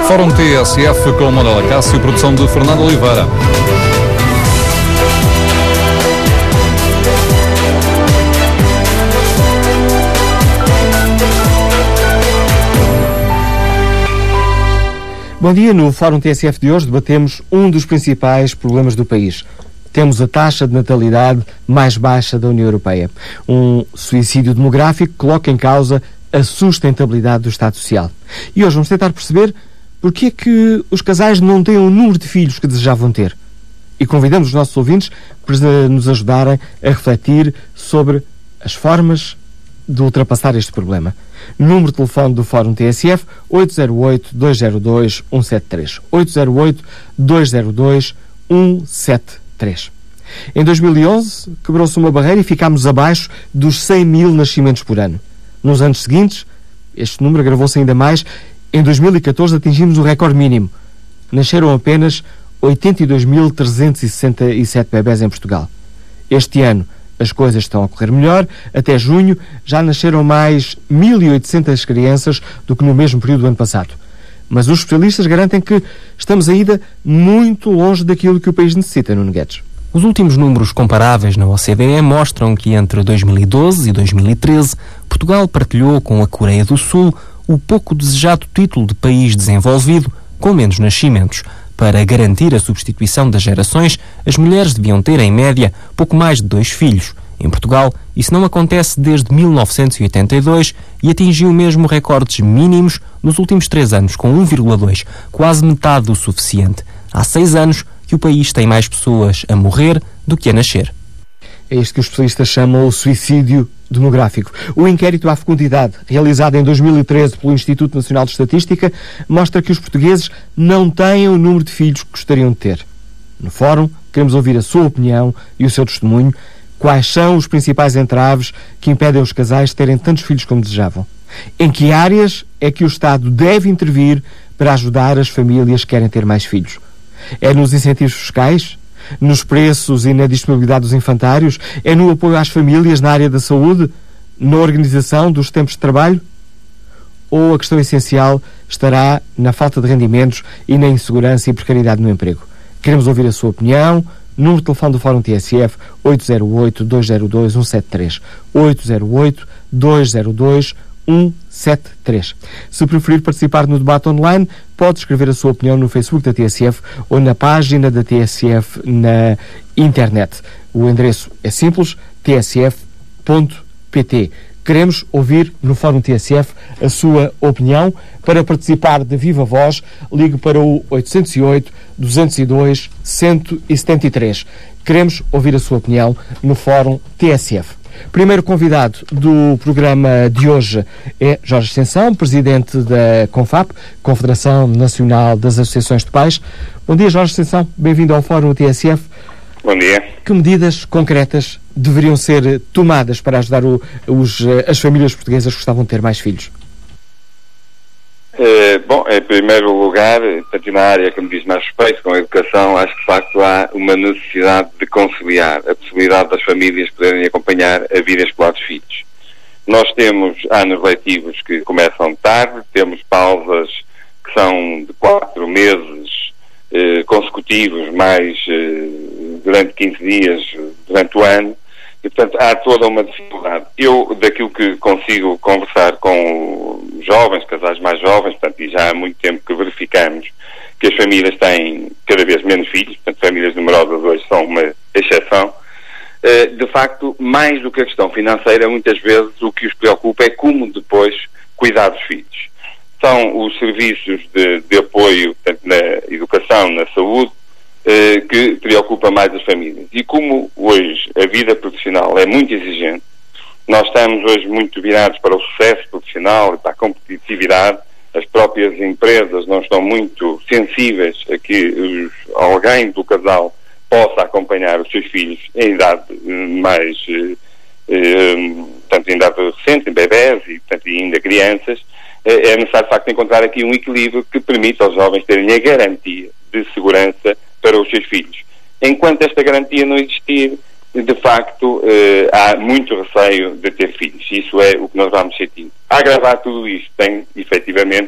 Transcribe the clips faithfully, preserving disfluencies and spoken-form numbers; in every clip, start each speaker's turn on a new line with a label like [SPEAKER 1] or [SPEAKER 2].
[SPEAKER 1] Fórum T S F com Manuela Cássio, produção de Fernando Oliveira.
[SPEAKER 2] Bom dia, no Fórum T S F de hoje debatemos um dos principais problemas do país. Temos a taxa de natalidade mais baixa da União Europeia. Um suicídio demográfico que coloca em causa a sustentabilidade do Estado Social. E hoje vamos tentar perceber porque é que os casais não têm o número de filhos que desejavam ter. E convidamos os nossos ouvintes para nos ajudarem a refletir sobre as formas de ultrapassar este problema. Número de telefone do Fórum T S F oito zero oito, dois zero dois, um sete três. oito zero oito, dois zero dois, um sete três. Em dois mil e onze quebrou-se uma barreira e ficámos abaixo dos cem mil nascimentos por ano. Nos anos seguintes, este número agravou-se ainda mais. Em dois mil e catorze atingimos o recorde mínimo. Nasceram apenas oitenta e dois mil trezentos e sessenta e sete bebés em Portugal. Este ano as coisas estão a correr melhor. Até junho já nasceram mais mil e oitocentas crianças do que no mesmo período do ano passado. Mas os especialistas garantem que estamos ainda muito longe daquilo que o país necessita, Nuno Guedes.
[SPEAKER 3] Os últimos números comparáveis na O C D E mostram que entre dois mil e doze e dois mil e treze, Portugal partilhou com a Coreia do Sul o pouco desejado título de país desenvolvido com menos nascimentos. Para garantir a substituição das gerações, as mulheres deviam ter, em média, pouco mais de dois filhos. Em Portugal, isso não acontece desde mil novecentos e oitenta e dois e atingiu mesmo recordes mínimos nos últimos três anos, com um vírgula dois, quase metade do suficiente. Há seis anos que o país tem mais pessoas a morrer do que a nascer.
[SPEAKER 2] É isto que os especialistas chamam o suicídio demográfico. O inquérito à fecundidade, realizado em dois mil e treze pelo Instituto Nacional de Estatística, mostra que os portugueses não têm o número de filhos que gostariam de ter. No Fórum, queremos ouvir a sua opinião e o seu testemunho. Quais são os principais entraves que impedem os casais de terem tantos filhos como desejavam? Em que áreas é que o Estado deve intervir para ajudar as famílias que querem ter mais filhos? É nos incentivos fiscais? Nos preços e na disponibilidade dos infantários? É no apoio às famílias na área da saúde? Na organização dos tempos de trabalho? Ou a questão essencial estará na falta de rendimentos e na insegurança e precariedade no emprego? Queremos ouvir a sua opinião. Número de telefone do Fórum T S F oito zero oito, dois zero dois, um sete três. oito zero oito, dois zero dois, um sete três. Se preferir participar no debate online, pode escrever a sua opinião no Facebook da T S F ou na página da T S F na internet. O endereço é simples, t s f ponto p t. Queremos ouvir no Fórum T S F a sua opinião. Para participar de viva voz, ligue para o oito zero oito, duzentos e dois, cento e setenta e três. Queremos ouvir a sua opinião no Fórum T S F. Primeiro convidado do programa de hoje é Jorge Ascensão, presidente da CONFAP, Confederação Nacional das Associações de Pais. Bom dia, Jorge Ascensão. Bem-vindo ao Fórum T S F.
[SPEAKER 4] Bom dia.
[SPEAKER 2] Que medidas concretas deveriam ser tomadas para ajudar o, os, as famílias portuguesas que gostavam de ter mais filhos?
[SPEAKER 4] Uh, bom, em primeiro lugar, tanto na área que me diz mais respeito com a educação, acho que de facto há uma necessidade de conciliar a possibilidade das famílias poderem acompanhar a vida escolar dos filhos. Nós temos anos letivos que começam tarde, temos pausas que são de quatro meses uh, consecutivos, mais uh, durante quinze dias durante o ano, e portanto há toda uma dificuldade. Eu, daquilo que consigo conversar com jovens, casais mais jovens, portanto, e já há muito tempo que verificamos que as famílias têm cada vez menos filhos, portanto, famílias numerosas hoje são uma exceção. De facto, mais do que a questão financeira, muitas vezes o que os preocupa é como depois cuidar dos filhos. São os serviços de, de apoio, portanto, na educação, na saúde, que preocupa mais as famílias. E como hoje a vida profissional é muito exigente, nós estamos hoje muito virados para o sucesso profissional e para a competitividade. As próprias empresas não estão muito sensíveis a que os, alguém do casal possa acompanhar os seus filhos em idade mais, eh, portanto, em idade recente, em bebés e, portanto, ainda crianças. É, é necessário, de facto, encontrar aqui um equilíbrio que permita aos jovens terem a garantia de segurança para os seus filhos. Enquanto esta garantia não existir, de facto, eh, há muito receio de ter filhos. Isso é o que nós vamos sentir. A agravar tudo isto tem, efetivamente,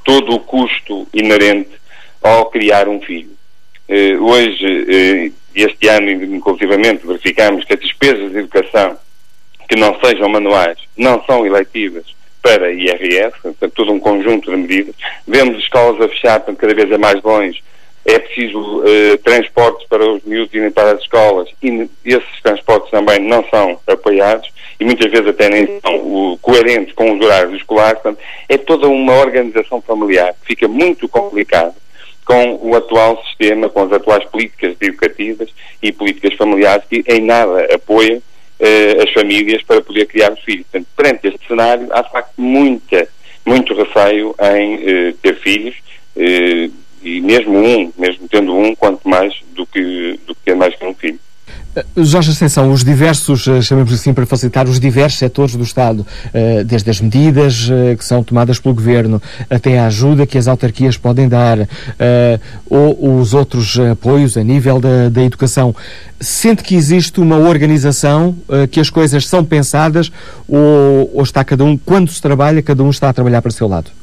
[SPEAKER 4] todo o custo inerente ao criar um filho. Uh, hoje, uh, este ano, inclusivamente, verificamos que as despesas de educação que não sejam manuais não são eletivas para I R S, portanto, todo um conjunto de medidas. Vemos escolas a fechar, portanto, cada vez é mais longe. É preciso uh, transportes para os miúdos irem para as escolas e esses transportes também não são apoiados e muitas vezes até nem são uh, coerentes com os horários escolares. Portanto, é toda uma organização familiar que fica muito complicada com o atual sistema, com as atuais políticas educativas e políticas familiares que em nada apoiam uh, as famílias para poder criar os filhos. Portanto, perante este cenário, há de facto muita, muito receio em uh, ter filhos, uh, e mesmo um, mesmo tendo um, quanto mais do que, do que ter mais que um filho.
[SPEAKER 2] Jorge Ascensão, os diversos, chamemos assim para facilitar, os diversos setores do Estado, desde as medidas que são tomadas pelo Governo até a ajuda que as autarquias podem dar, ou os outros apoios a nível da, da educação, sente que existe uma organização, que as coisas são pensadas, ou, ou está cada um, quando se trabalha, cada um está a trabalhar para o seu lado?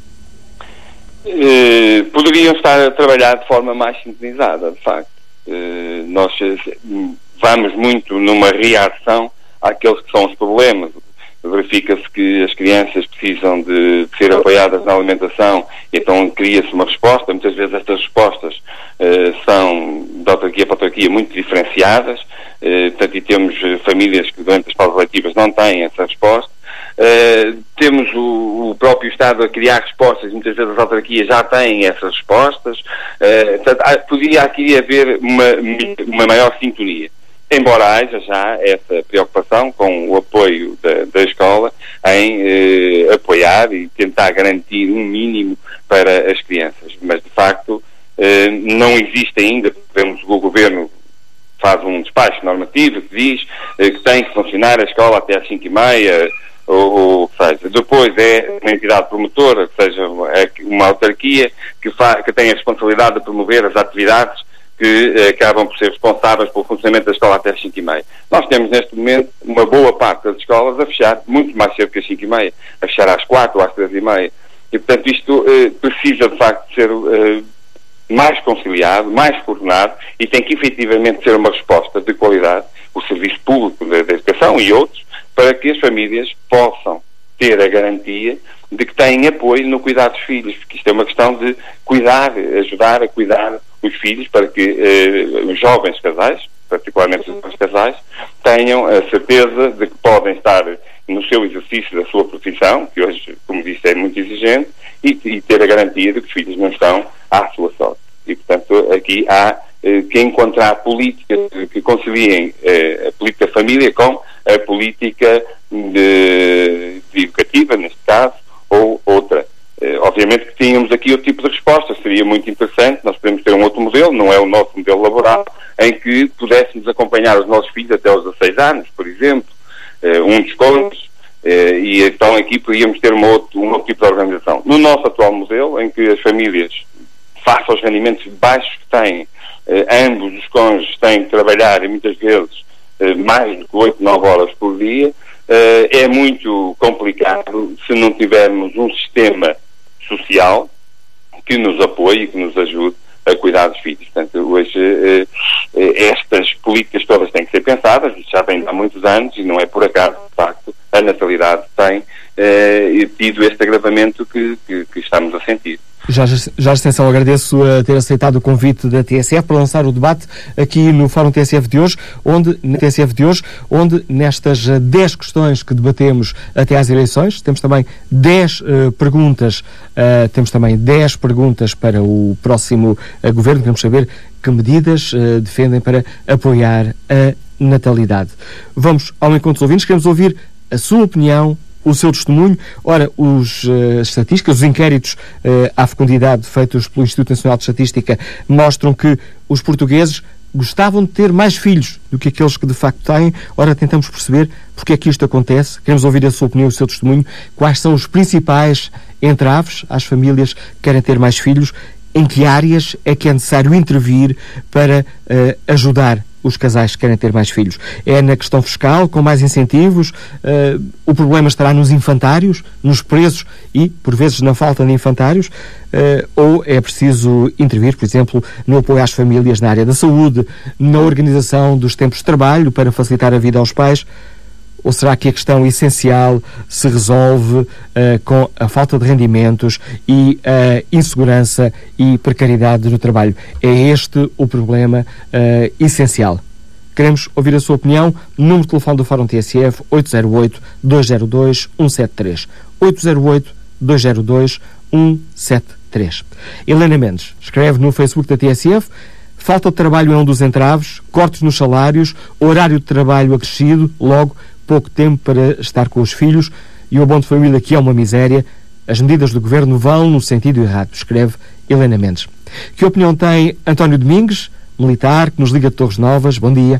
[SPEAKER 4] Uh, poderiam estar a trabalhar de forma mais sintonizada, de facto. Uh, nós uh, vamos muito numa reação àqueles que são os problemas. Verifica-se que as crianças precisam de, de ser apoiadas na alimentação, e então cria-se uma resposta. Muitas vezes estas respostas uh, são, de autarquia para autarquia, muito diferenciadas. Uh, portanto, e temos uh, famílias que durante as pausas letivas não têm essa resposta. Uh, temos o, o próprio Estado a criar respostas, muitas vezes as autarquias já têm essas respostas. Uh, portanto, há, podia aqui haver uma, uma maior sintonia, embora haja já essa preocupação com o apoio da, da escola em uh, apoiar e tentar garantir um mínimo para as crianças, mas de facto uh, não existe ainda. Vemos o Governo faz um despacho normativo que diz uh, que tem que funcionar a escola até às cinco e meia, ou o que seja. Depois é uma entidade promotora, que seja uma autarquia que, fa que tem a responsabilidade de promover as atividades que eh, acabam por ser responsáveis pelo funcionamento da escola até às cinco e meia. Nós temos neste momento uma boa parte das escolas a fechar muito mais cedo que às cinco e meia, a fechar às quatro ou às três e meia. E portanto isto eh, precisa de facto ser eh, mais conciliado, mais coordenado, e tem que efetivamente ser uma resposta de qualidade, o serviço público da, da educação e outros, para que as famílias possam ter a garantia de que têm apoio no cuidar dos filhos, porque isto é uma questão de cuidar, ajudar a cuidar os filhos, para que eh, os jovens casais, particularmente os jovens casais, tenham a certeza de que podem estar no seu exercício da sua profissão, que hoje, como disse, é muito exigente, e, e ter a garantia de que os filhos não estão à sua sorte. E, portanto, aqui há eh, que encontrar políticas que conciliem eh, a política família com a política de, de educativa, neste caso, ou outra. Eh, obviamente que tínhamos aqui outro tipo de respostas, seria muito interessante, nós podemos ter um outro modelo, não é o nosso modelo laboral, em que pudéssemos acompanhar os nossos filhos até aos dezasseis anos, por exemplo, eh, um desconto, eh, e então aqui podíamos ter uma outro, um outro tipo de organização. No nosso atual modelo, em que as famílias, face aos rendimentos baixos que têm, eh, ambos os cônjuges têm que trabalhar, e muitas vezes mais do que oito, nove horas por dia, uh, é muito complicado se não tivermos um sistema social que nos apoie e que nos ajude a cuidar dos filhos. Portanto, hoje uh, estas políticas todas têm que ser pensadas, já vem há muitos anos, e não é por acaso, de facto, a natalidade tem uh, tido este agravamento que, que, que estamos a sentir.
[SPEAKER 2] Jorge Ascensão, agradeço a ter aceitado o convite da T S F para lançar o debate aqui no Fórum T S F de hoje, onde, na T S F de hoje, onde nestas dez questões que debatemos até às eleições, temos também dez uh, perguntas, uh, temos também dez perguntas para o próximo uh, governo. Queremos saber que medidas uh, defendem para apoiar a natalidade. Vamos ao encontro dos ouvintes, queremos ouvir a sua opinião, o seu testemunho. Ora, os, uh, as estatísticas, os inquéritos uh, à fecundidade feitos pelo Instituto Nacional de Estatística mostram que os portugueses gostavam de ter mais filhos do que aqueles que de facto têm. Ora, tentamos perceber porque é que isto acontece. Queremos ouvir a sua opinião, o seu testemunho. Quais são os principais entraves às famílias que querem ter mais filhos? Em que áreas é que é necessário intervir para uh, ajudar os casais que querem ter mais filhos? É na questão fiscal, com mais incentivos? Uh, o problema estará nos infantários, nos preços e, por vezes, na falta de infantários? Uh, ou é preciso intervir, por exemplo, no apoio às famílias na área da saúde, na organização dos tempos de trabalho para facilitar a vida aos pais? Ou será que a questão essencial se resolve uh, com a falta de rendimentos e a uh, insegurança e precariedade no trabalho? É este o problema uh, essencial. Queremos ouvir a sua opinião. Número de telefone do Fórum T S F oito zero oito, dois zero dois, um sete três. oito zero oito, dois zero dois, um sete três. Helena Mendes escreve no Facebook da T S F: falta de trabalho é um dos entraves, cortes nos salários, horário de trabalho acrescido, logo pouco tempo para estar com os filhos e o abono de família que é uma miséria. As medidas do Governo vão no sentido errado, escreve Helena Mendes. Que opinião tem António Domingues, militar, que nos liga de Torres Novas? Bom dia.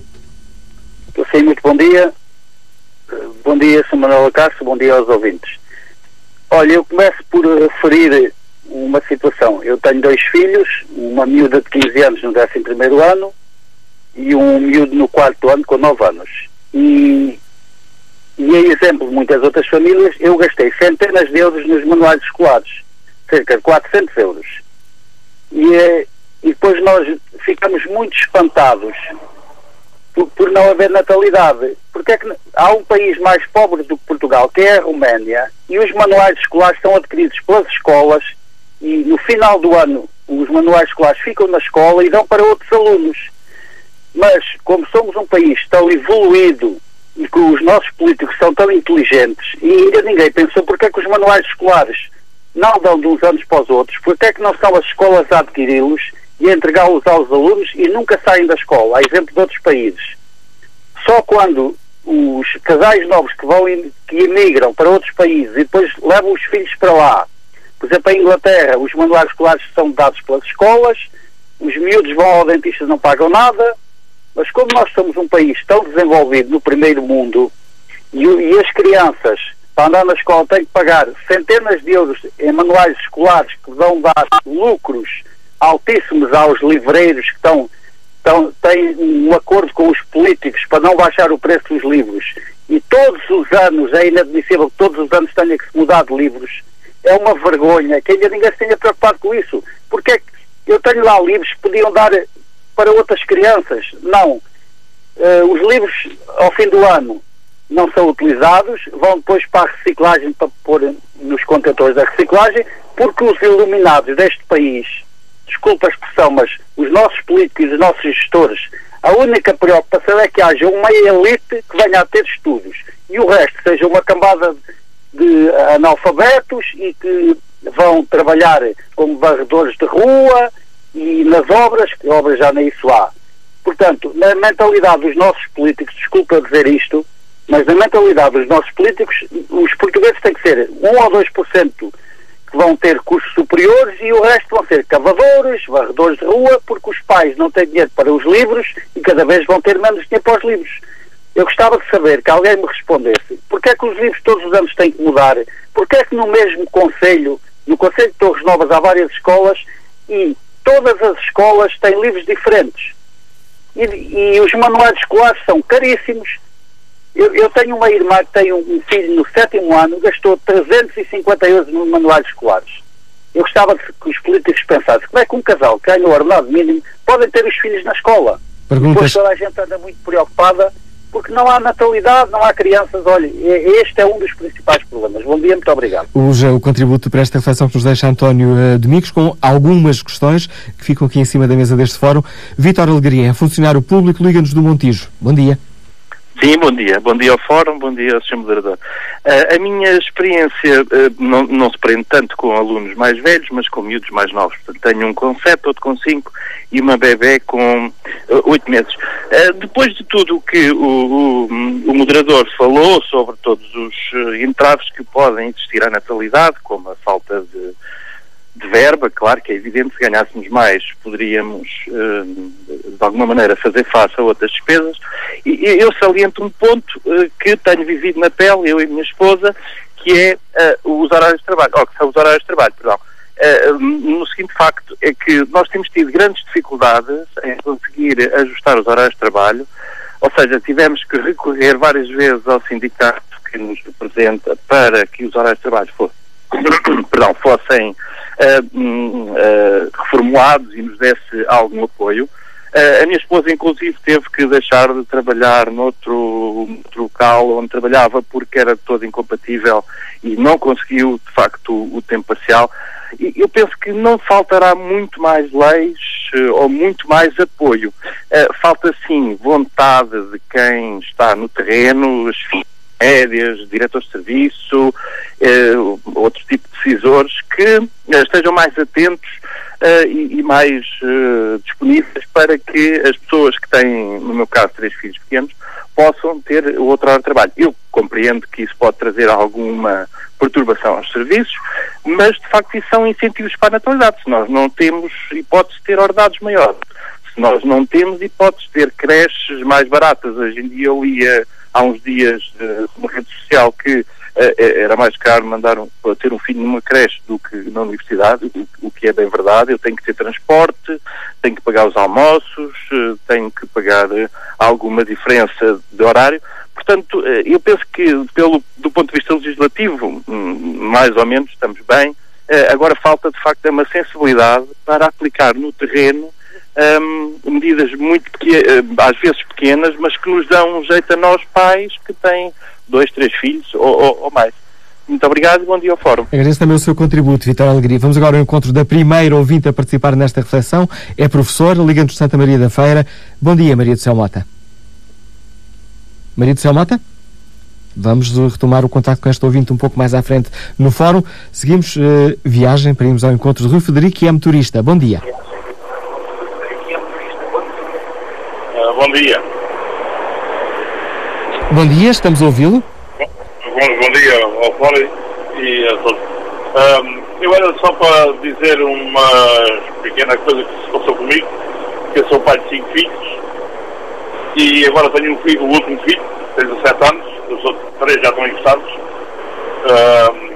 [SPEAKER 5] Sim, muito bom dia. Bom dia, senhor Manuel Acácio, bom dia aos ouvintes. Olha, eu começo por referir uma situação. Eu tenho dois filhos, uma miúda de quinze anos no décimo primeiro ano e um miúdo no quarto ano com nove anos. E E a exemplo de muitas outras famílias, eu gastei centenas de euros nos manuais escolares, cerca de quatrocentos euros. E, e depois nós ficamos muito espantados por, por não haver natalidade. Porque é que há um país mais pobre do que Portugal, que é a Roménia, e os manuais escolares são adquiridos pelas escolas e no final do ano os manuais escolares ficam na escola e dão para outros alunos. Mas como somos um país tão evoluído e que os nossos políticos são tão inteligentes e ainda ninguém pensou porque é que os manuais escolares não dão de uns anos para os outros, porque é que não são as escolas a adquiri-los e a entregá-los aos alunos e nunca saem da escola, a exemplo de outros países. Só quando os casais novos que vão que emigram para outros países e depois levam os filhos para lá, por exemplo, em Inglaterra, os manuais escolares são dados pelas escolas, os miúdos vão ao dentista e não pagam nada. Mas como nós somos um país tão desenvolvido no primeiro mundo e, e as crianças para andar na escola têm que pagar centenas de euros em manuais escolares que vão dar lucros altíssimos aos livreiros que estão, estão, têm um acordo com os políticos para não baixar o preço dos livros, e todos os anos é inadmissível que todos os anos tenha que se mudar de livros. É uma vergonha que ainda ninguém se tenha preocupado com isso. Porque é que eu tenho lá livros que podiam dar para outras crianças? Não. Uh, os livros ao fim do ano não são utilizados, vão depois para a reciclagem, para pôr nos contentores da reciclagem, porque os iluminados deste país, desculpa a expressão, mas os nossos políticos e os nossos gestores, a única preocupação é que haja uma elite que venha a ter estudos e o resto seja uma cambada de analfabetos e que vão trabalhar como varredores de rua e nas obras, que obras já nem isso há. Portanto, na mentalidade dos nossos políticos, desculpa dizer isto, mas na mentalidade dos nossos políticos, os portugueses têm que ser um ou dois por cento que vão ter cursos superiores e o resto vão ser cavadores, varredores de rua, porque os pais não têm dinheiro para os livros e cada vez vão ter menos dinheiro para os livros. Eu gostava de saber, que alguém me respondesse, porque é que os livros todos os anos têm que mudar? Porque é que no mesmo concelho, no Concelho de Torres Novas, há várias escolas e todas as escolas têm livros diferentes. E, e os manuais escolares são caríssimos. Eu, eu tenho uma irmã que tem um, um filho no sétimo ano, gastou trezentos e cinquenta euros nos manuais escolares. Eu gostava de que os políticos pensassem como é que um casal que ganha o ordenado mínimo podem ter os filhos na escola.
[SPEAKER 2] Perguntas...
[SPEAKER 5] Depois toda a gente anda muito preocupada porque não há natalidade, não há crianças. Olha, este é um dos principais problemas. Bom dia, muito obrigado.
[SPEAKER 2] Hoje o contributo para esta reflexão que nos deixa António uh, Domingos, com algumas questões que ficam aqui em cima da mesa deste fórum. Vítor Alegria, funcionário público, liga-nos do Montijo. Bom dia.
[SPEAKER 6] Sim, bom dia. Bom dia ao Fórum, bom dia ao senhor Moderador. Uh, a minha experiência uh, não, não se prende tanto com alunos mais velhos, mas com miúdos mais novos. Portanto, tenho um com sete, outro com cinco e uma bebé com oito uh, meses. Uh, depois de tudo o que o, o, o Moderador falou sobre todos os uh, entraves que podem existir à natalidade, como a falta de de verba, claro que é evidente, se ganhássemos mais poderíamos de alguma maneira fazer face a outras despesas, e eu saliento um ponto que tenho vivido na pele, eu e minha esposa, que é os horários de trabalho, ou que são os horários de trabalho, perdão. uh, no seguinte facto, é que nós temos tido grandes dificuldades em conseguir ajustar os horários de trabalho, ou seja, tivemos que recorrer várias vezes ao sindicato que nos representa para que os horários de trabalho fossem, perdão, fossem uh, uh, reformulados e nos desse algum apoio. Uh, a minha esposa, inclusive, teve que deixar de trabalhar noutro, noutro local onde trabalhava porque era todo incompatível e não conseguiu, de facto, o, o tempo parcial. E eu penso que não faltará muito mais leis uh, ou muito mais apoio. Uh, falta, sim, vontade de quem está no terreno, as médias, diretores de serviço, uh, outro tipo de decisores, que uh, estejam mais atentos Uh, e, e mais uh, disponíveis para que as pessoas que têm, no meu caso, três filhos pequenos, possam ter o outro horário de trabalho. Eu compreendo que isso pode trazer alguma perturbação aos serviços, mas, de facto, isso são incentivos para a natalidade. Se nós não temos hipótese de ter ordenados maiores, se nós não temos hipótese de ter creches mais baratas. Hoje em dia eu lia há uns dias uh, numa rede social que Uh, era mais caro mandar um, ter um filho numa creche do que na universidade, o, o que é bem verdade. Eu tenho que ter transporte, tenho que pagar os almoços, uh, tenho que pagar uh, alguma diferença de horário. Portanto, uh, eu penso que pelo, do ponto de vista legislativo, um, mais ou menos estamos bem. Uh, agora falta de facto uma sensibilidade para aplicar no terreno um, medidas muito pequenas, uh, às vezes pequenas, mas que nos dão um jeito a nós pais que têm dois, três filhos ou, ou, ou mais. Muito obrigado e bom dia ao Fórum.
[SPEAKER 2] Agradeço também o seu contributo, Vitor Alegria. Vamos agora ao encontro da primeira ouvinte a participar nesta reflexão. É professora, Liga-nos de Santa Maria da Feira. Bom dia, Maria do Céu Mota. Maria do Céu Mota? Vamos retomar o contacto com este ouvinte um pouco mais à frente no Fórum. Seguimos uh, viagem para irmos ao encontro de Rui Federico, que é motorista. Bom dia.
[SPEAKER 7] Uh, bom dia.
[SPEAKER 2] Bom dia, estamos a ouvi-lo.
[SPEAKER 7] Bom, bom dia ao Fórum e a todos. Um, eu era só para dizer uma pequena coisa que se passou comigo, que eu sou pai de cinco filhos e agora tenho um filho, o último filho, tem dezassete anos, os outros três já estão encostados. Um,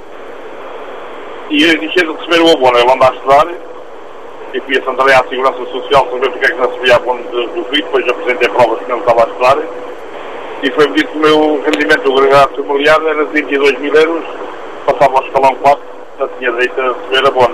[SPEAKER 7] e eu deixei de receber o abono, ele anda a estudar e fui a Santarém à Segurança Social saber porque é que não recebia abono do filho, depois apresentei provas que não estava a estudar. E foi-me dito que o meu rendimento do agregado familiar era de vinte e dois mil euros, passava ao escalão quatro, já tinha direito a receber abono.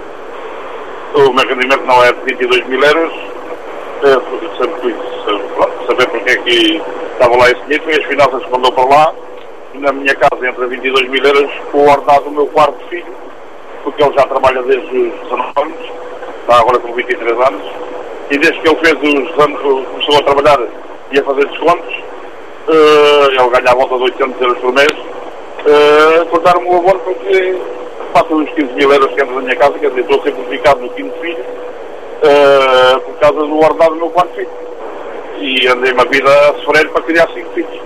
[SPEAKER 7] O meu rendimento não é de vinte e dois mil euros, eu sempre fui saber porque é que estava lá esse dinheiro, foi as finanças que mandou para lá, e na minha casa entra vinte e dois mil euros o ordenado do meu quarto filho, porque ele já trabalha desde os dezanove anos, está agora com vinte e três anos, e desde que ele fez os anos, começou a trabalhar e a fazer descontos, Uh, ele ganha à volta de oitocentos euros por mês, uh, cortaram-me o abono porque passa os quinze mil euros que entram na minha casa, quer dizer, estou simplificado no quinto filho uh, por causa do ordenado do meu quarto filho, e andei uma vida a sofrer para criar cinco filhos.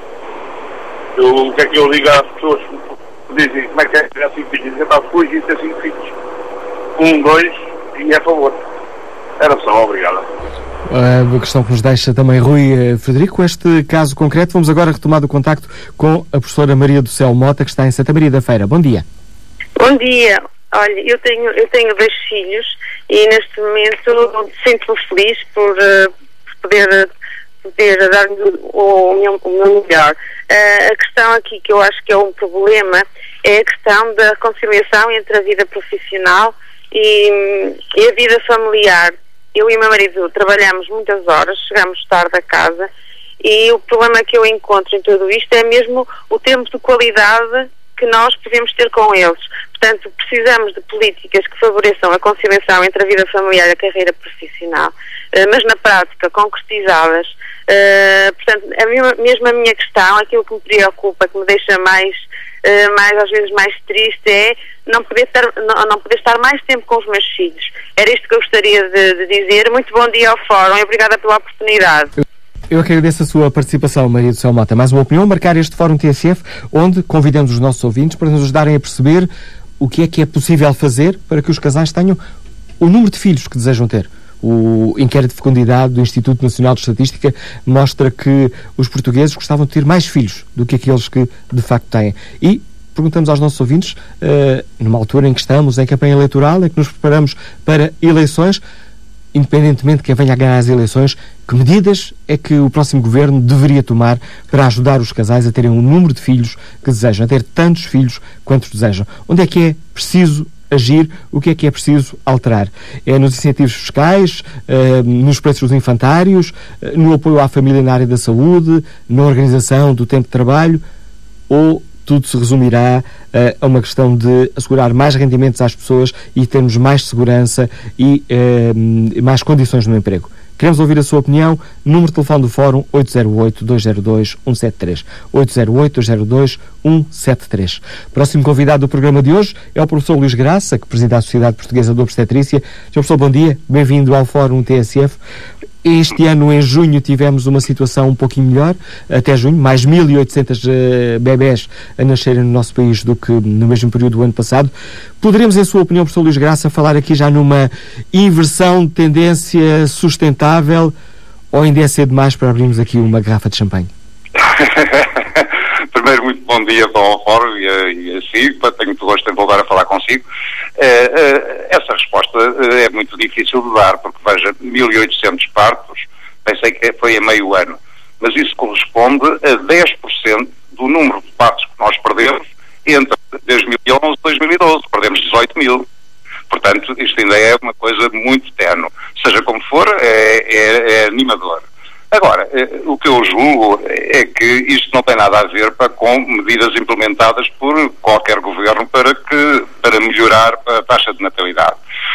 [SPEAKER 7] Eu, o que é que eu digo às pessoas que dizem como é que é criar cinco filhos? Dizem, está feliz de ter cinco filhos, um, dois e é a favor. Era só, obrigado.
[SPEAKER 2] A questão que nos deixa também Rui Frederico, este caso concreto. Vamos agora retomar o contacto com a professora Maria do Céu Mota, que está em Santa Maria da Feira. Bom dia.
[SPEAKER 8] Bom dia. Olha, eu tenho, eu tenho dois filhos e neste momento sinto-me feliz por, uh, por poder, poder dar-lhe o, o, meu, o meu melhor. Uh, a questão aqui que eu acho que é um problema é a questão da conciliação entre a vida profissional e, e a vida familiar. Eu e o meu marido trabalhamos muitas horas, chegamos tarde a casa e o problema que eu encontro em tudo isto é mesmo o tempo de qualidade que nós podemos ter com eles. Portanto, precisamos de políticas que favoreçam a conciliação entre a vida familiar e a carreira profissional, mas na prática concretizadas. Portanto, a minha, mesmo a minha questão, aquilo que me preocupa, que me deixa mais, mais às vezes mais triste é não poder, estar, não, não poder estar mais tempo com os meus filhos. Era isto que eu gostaria de, de dizer. Muito bom dia ao Fórum e obrigada pela oportunidade.
[SPEAKER 2] Eu que agradeço a sua participação, Maria do Céu Mota. Mais uma opinião, marcar este Fórum T S F, onde convidamos os nossos ouvintes para nos ajudarem a perceber o que é que é possível fazer para que os casais tenham o número de filhos que desejam ter. O inquérito de fecundidade do Instituto Nacional de Estatística mostra que os portugueses gostavam de ter mais filhos do que aqueles que de facto têm. E perguntamos aos nossos ouvintes, uh, numa altura em que estamos em campanha eleitoral, em que nos preparamos para eleições, independentemente de quem venha a ganhar as eleições, que medidas é que o próximo governo deveria tomar para ajudar os casais a terem um número de filhos que desejam, a ter tantos filhos quantos desejam? Onde é que é preciso agir? O que é que é preciso alterar? É nos incentivos fiscais, uh, nos preços dos infantários, uh, no apoio à família na área da saúde, na organização do tempo de trabalho, ou tudo se resumirá uh, a uma questão de assegurar mais rendimentos às pessoas e termos mais segurança e uh, mais condições no emprego? Queremos ouvir a sua opinião. Número de telefone do Fórum oito zero oito, dois zero dois, um sete três. oito zero oito, dois zero dois, um sete três. Próximo convidado do programa de hoje é o professor Luís Graça, que preside a Sociedade Portuguesa de Obstetrícia. senhor Professor, bom dia. Bem-vindo ao Fórum T S F. Este ano, em junho, tivemos uma situação um pouquinho melhor, até junho, mais mil e oitocentos uh, bebés a nascerem no nosso país do que no mesmo período do ano passado. Poderemos, em sua opinião, professor Luís Graça, falar aqui já numa inversão de tendência sustentável, ou ainda é cedo demais para abrirmos aqui uma garrafa de champanhe?
[SPEAKER 9] Primeiro, muito bom dia para o Fórum e a, e a si, tenho muito gosto em voltar a falar consigo. Uh, uh, essa resposta uh, é muito difícil de dar, porque veja, mil e oitocentos partos, pensei que foi a meio ano, mas isso corresponde a dez por cento do número de partos que nós perdemos entre dois mil e onze e dois mil e doze, perdemos dezoito mil. Portanto, isto ainda é uma coisa muito tenue. Seja como for, é, é, é animador. Agora, eh, o que eu julgo é que isto não tem nada a ver para, com medidas implementadas por qualquer governo para, que, para melhorar a taxa de natalidade.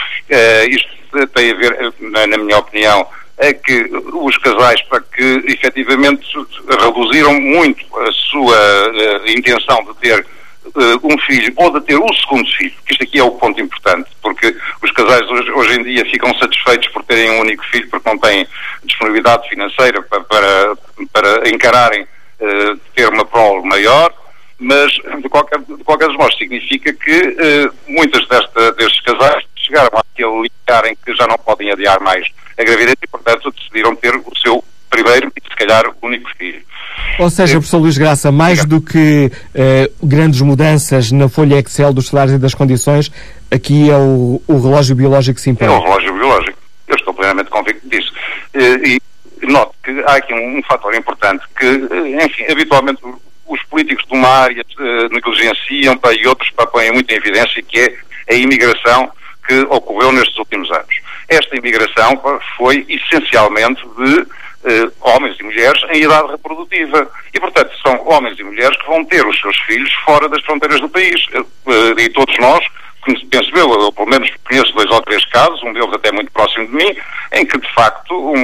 [SPEAKER 9] Eh, isto tem a ver, na, na minha opinião, é que os casais, para que efetivamente reduziram muito a sua uh, intenção de ter uh, um filho ou de ter o segundo filho, que isto aqui é o ponto importante, porque os casais hoje, hoje em dia ficam satisfeitos por terem um único filho porque não têm disponibilidade financeira para, para, para encararem uh, ter uma prole maior, mas de qualquer, de qualquer dos modos significa que uh, muitas desta, destes casais chegaram àquele limiar em que já não podem adiar mais a gravidez e, portanto, decidiram ter o seu primeiro e, se calhar, único filho.
[SPEAKER 2] Ou seja, professor Luís Graça, mais Diga. do que uh, grandes mudanças na folha Excel dos salários e das condições, aqui é o, o relógio biológico que se impõe.
[SPEAKER 9] É o relógio biológico. Eu estou plenamente convicto disso. Uh, e note que há aqui um, um fator importante que, uh, enfim, habitualmente os políticos de uma área uh, negligenciam pá, e outros pá, põem muito em evidência, que é a imigração que ocorreu nestes últimos anos. Esta imigração pá, foi essencialmente de Uh, homens e mulheres em idade reprodutiva. E, portanto, são homens e mulheres que vão ter os seus filhos fora das fronteiras do país. Uh, uh, e todos nós, penso eu, eu pelo menos conheço dois ou três casos, um deles até muito próximo de mim, em que, de facto, um,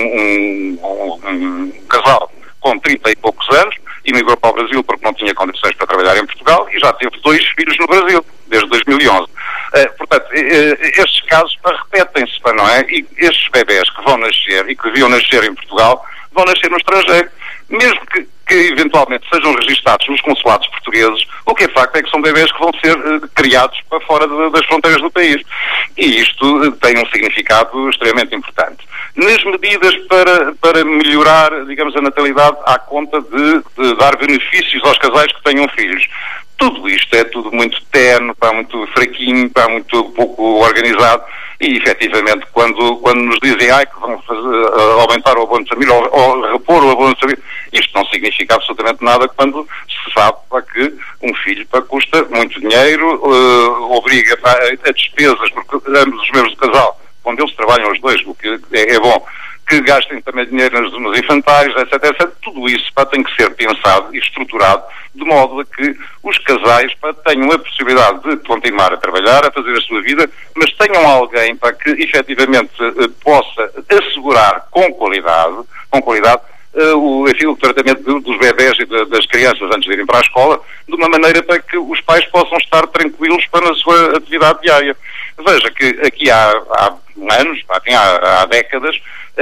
[SPEAKER 9] um, um, um casal com trinta e poucos anos emigrou para o Brasil porque não tinha condições para trabalhar em Portugal e já teve dois filhos no Brasil, desde dois mil e onze. Uh, portanto, uh, estes casos repetem-se, não é? E estes bebés que vão nascer e que deviam nascer em Portugal, vão nascer no estrangeiro. Mesmo que, que eventualmente sejam registados nos consulados portugueses, o que é facto é que são bebés que vão ser uh, criados para fora de, das fronteiras do país. E isto uh, tem um significado extremamente importante. Nas medidas para, para melhorar, digamos, a natalidade à conta de, de dar benefícios aos casais que tenham filhos. Tudo isto é tudo muito tenue, está muito fraquinho, está muito pouco organizado e, efetivamente, quando, quando nos dizem ai, que vão fazer, uh, aumentar o abono de família ou, ou repor o abono de família, isto não significa absolutamente nada quando se sabe pá, que um filho pá, custa muito dinheiro, uh, obriga pá, a despesas, porque ambos os membros do casal, quando eles trabalham os dois, o que é, é bom, que gastem também dinheiro nos, nos infantários, etc, etcétera. Tudo isso pá, tem que ser pensado e estruturado de modo a que os casais pá, tenham a possibilidade de continuar a trabalhar, a fazer a sua vida, mas tenham alguém para que efetivamente uh, possa assegurar com qualidade, com qualidade uh, o, enfim, o tratamento de, dos bebés e de, das crianças antes de irem para a escola, de uma maneira para que os pais possam estar tranquilos para a sua atividade diária. Veja que aqui há, há anos, enfim, há, há décadas,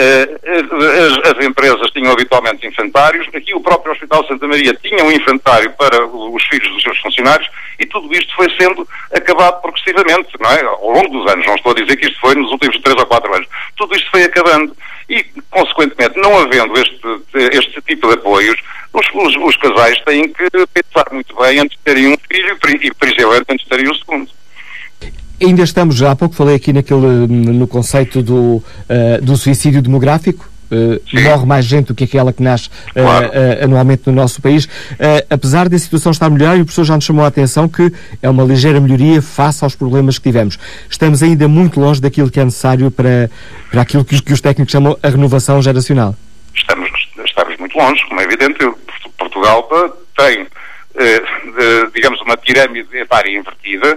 [SPEAKER 9] uh, as, as empresas tinham habitualmente infantários, aqui o próprio Hospital Santa Maria tinha um infantário para os filhos dos seus funcionários e tudo isto foi sendo acabado progressivamente, não é? Ao longo dos anos, não estou a dizer que isto foi nos últimos três ou quatro anos, tudo isto foi acabando E, consequentemente, não havendo este, este tipo de apoios, os, os, os casais têm que pensar muito bem antes de terem um filho e, principalmente, antes de terem um segundo.
[SPEAKER 2] Ainda estamos, já há pouco falei aqui naquele, no conceito do, uh, do suicídio demográfico. Uh, morre mais gente do que aquela que nasce uh, claro. uh, anualmente no nosso país. Uh, apesar da situação estar melhor, e o professor já nos chamou a atenção que é uma ligeira melhoria face aos problemas que tivemos. Estamos ainda muito longe daquilo que é necessário para, para aquilo que os, que os técnicos chamam a renovação geracional.
[SPEAKER 9] Estamos, estamos muito longe, como é evidente. Portugal tem, uh, digamos, uma pirâmide etária invertida,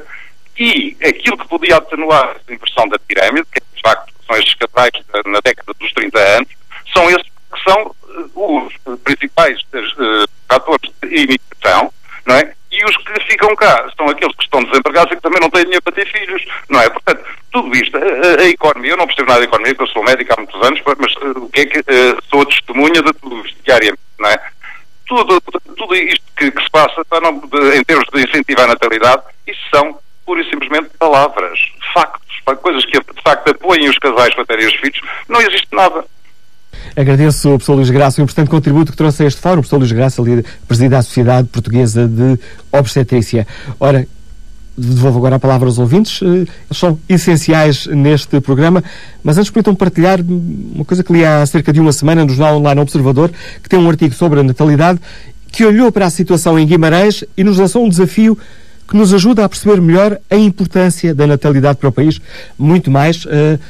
[SPEAKER 9] e aquilo que podia atenuar a inversão da pirâmide, que de facto são estes casais na década dos trinta anos, são esses que são uh, os principais uh, fatores de imigração, não é? E os que ficam cá são aqueles que estão desempregados e que também não têm dinheiro para ter filhos, não é? Portanto, tudo isto, a, a economia, eu não percebo nada de economia, porque eu sou médico há muitos anos, mas uh, o que é que uh, sou testemunha de tudo isto diariamente, não é? Tudo, tudo isto que, que se passa não, de, em termos de incentivar a natalidade, isso são pura e simplesmente palavras, factos, coisas que de facto apoiem os casais para terem os filhos. Não existe nada.
[SPEAKER 2] Agradeço ao professor Luís Graça o importante contributo que trouxe a este fórum. O professor Luís Graça, presidente da Sociedade Portuguesa de Obstetrícia. Ora, devolvo agora a palavra aos ouvintes. Eles são essenciais neste programa, mas antes permitam partilhar uma coisa que li há cerca de uma semana no jornal online Observador, que tem um artigo sobre a natalidade, que olhou para a situação em Guimarães e nos lançou um desafio que nos ajuda a perceber melhor a importância da natalidade para o país, muito mais uh,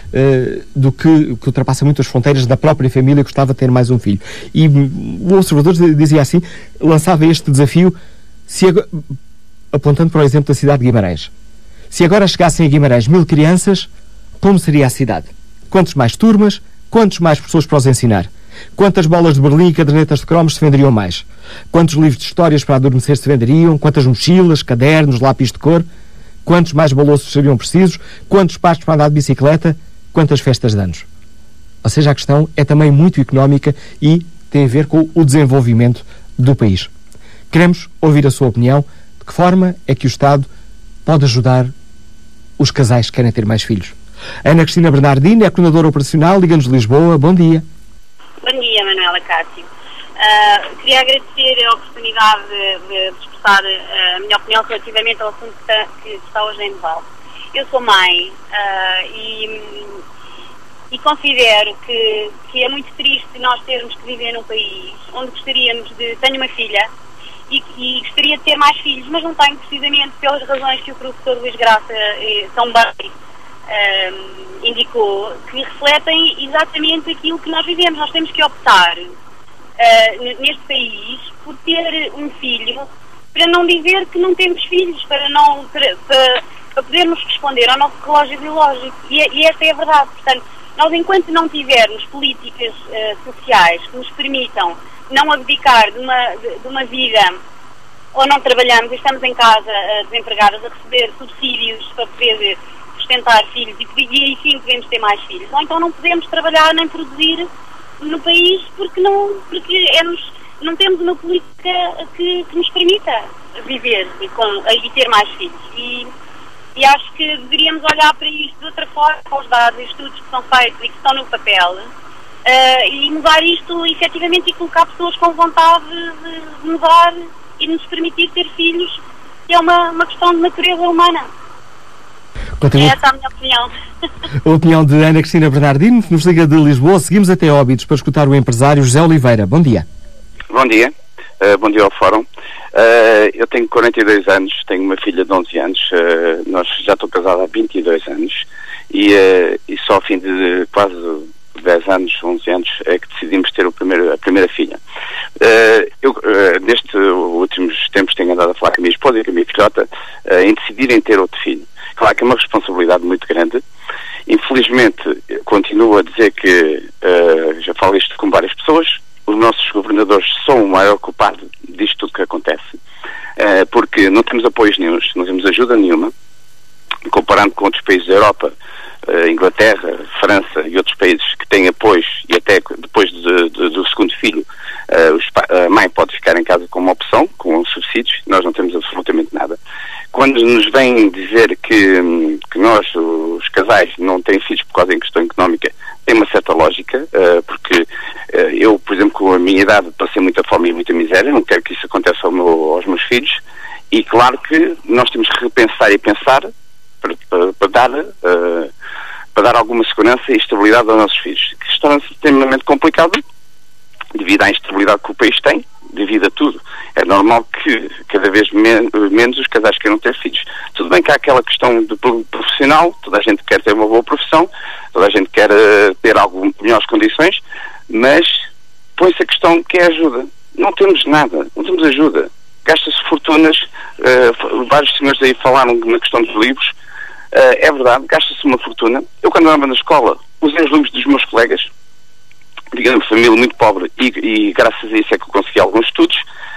[SPEAKER 2] uh, do que, que ultrapassa muitas fronteiras da própria família que gostava de ter mais um filho. E o Observador dizia assim, lançava este desafio, se agora, apontando para o exemplo da cidade de Guimarães. Se agora chegassem a Guimarães mil crianças, como seria a cidade? Quantas mais turmas? Quantos mais pessoas para os ensinar? Quantas bolas de Berlim e cadernetas de cromos se venderiam mais? Quantos livros de histórias para adormecer se venderiam? Quantas mochilas, cadernos, lápis de cor? Quantos mais balouços seriam precisos? Quantos pastos para andar de bicicleta? Quantas festas de anos? Ou seja, a questão é também muito económica e tem a ver com o desenvolvimento do país. Queremos ouvir a sua opinião. De que forma é que o Estado pode ajudar os casais que querem ter mais filhos? Ana Cristina Bernardino é coordenadora operacional, Liga-nos de Lisboa. Bom dia.
[SPEAKER 8] Bom dia, Manuela Cássio. Uh, queria agradecer a oportunidade de, de expressar uh, a minha opinião relativamente ao assunto que está, que está hoje em debate. Eu sou mãe uh, e, e considero que, que é muito triste nós termos que viver num país onde gostaríamos de... Tenho uma filha e, e gostaria de ter mais filhos, mas não tenho, precisamente pelas razões que o professor Luís Graça eh, tão bem Um, indicou, que refletem exatamente aquilo que nós vivemos. Nós temos que optar uh, neste país por ter um filho, para não dizer que não temos filhos, para, não, para, para, para podermos responder ao nosso relógio biológico. E, e esta é a verdade. Portanto, nós, enquanto não tivermos políticas uh, sociais que nos permitam não abdicar de uma, de, de uma vida, ou não trabalhamos e estamos em casa uh, desempregadas a receber subsídios para poder sustentar filhos e, e aí sim podemos ter mais filhos, ou então não podemos trabalhar nem produzir no país porque não, porque é nos, não temos uma política que, que nos permita viver e, com, e ter mais filhos. E, e acho que deveríamos olhar para isto de outra forma, com os dados e estudos que são feitos e que estão no papel, uh, e mudar isto efetivamente e colocar pessoas com vontade de mudar e de nos permitir ter filhos, que é uma, uma questão de natureza humana.
[SPEAKER 2] Continua.
[SPEAKER 8] Essa é a minha opinião.
[SPEAKER 2] A opinião de Ana Cristina Bernardino, que nos liga de Lisboa. Seguimos até Óbidos para escutar o empresário José Oliveira. Bom dia.
[SPEAKER 10] Bom dia. Uh, bom dia ao Fórum. Uh, eu tenho quarenta e dois anos, tenho uma filha de onze anos. Uh, nós já estou casado há vinte e dois anos e, uh, e só ao fim de quase dez anos, onze anos, é que decidimos ter o primeiro, a primeira filha. Uh, eu, uh, nestes últimos tempos, tenho andado a falar com a minha esposa e com a minha filhota uh, em decidirem ter outro filho. Claro que é uma responsabilidade muito grande. Infelizmente, continuo a dizer que, uh, já falo isto com várias pessoas, os nossos governadores são o maior culpado disto tudo que acontece, uh, porque não temos apoios nenhuns, não temos ajuda nenhuma, comparando com outros países da Europa, uh, Inglaterra, França e outros países que têm apoios, e até depois de, de, do segundo filho, uh, os, a mãe pode ficar em casa com uma opção, com subsídios. Nós não temos absolutamente nada. Quando nos vêm dizer que, que nós, os casais, não têm filhos por causa em questão económica, tem uma certa lógica, uh, porque uh, eu, por exemplo, com a minha idade passei muita fome e muita miséria, não quero que isso aconteça ao meu, aos meus filhos, e claro que nós temos que repensar e pensar para, para, para dar uh, para dar alguma segurança e estabilidade aos nossos filhos, que se torna extremamente complicado devido à instabilidade que o país tem, devido a tudo. É normal que cada vez men menos os casais queiram ter filhos. Tudo bem que há aquela questão de profissional, toda a gente quer ter uma boa profissão, toda a gente quer uh, ter algo melhores condições, mas põe-se a questão que é ajuda. Não temos nada, não temos ajuda. Gasta-se fortunas, uh, vários senhores aí falaram na questão dos livros, uh, é verdade, gasta-se uma fortuna. Eu quando andava na escola, usei os livros dos meus colegas, digamos, família muito pobre, e, e graças a isso é que eu consegui alguns estudos.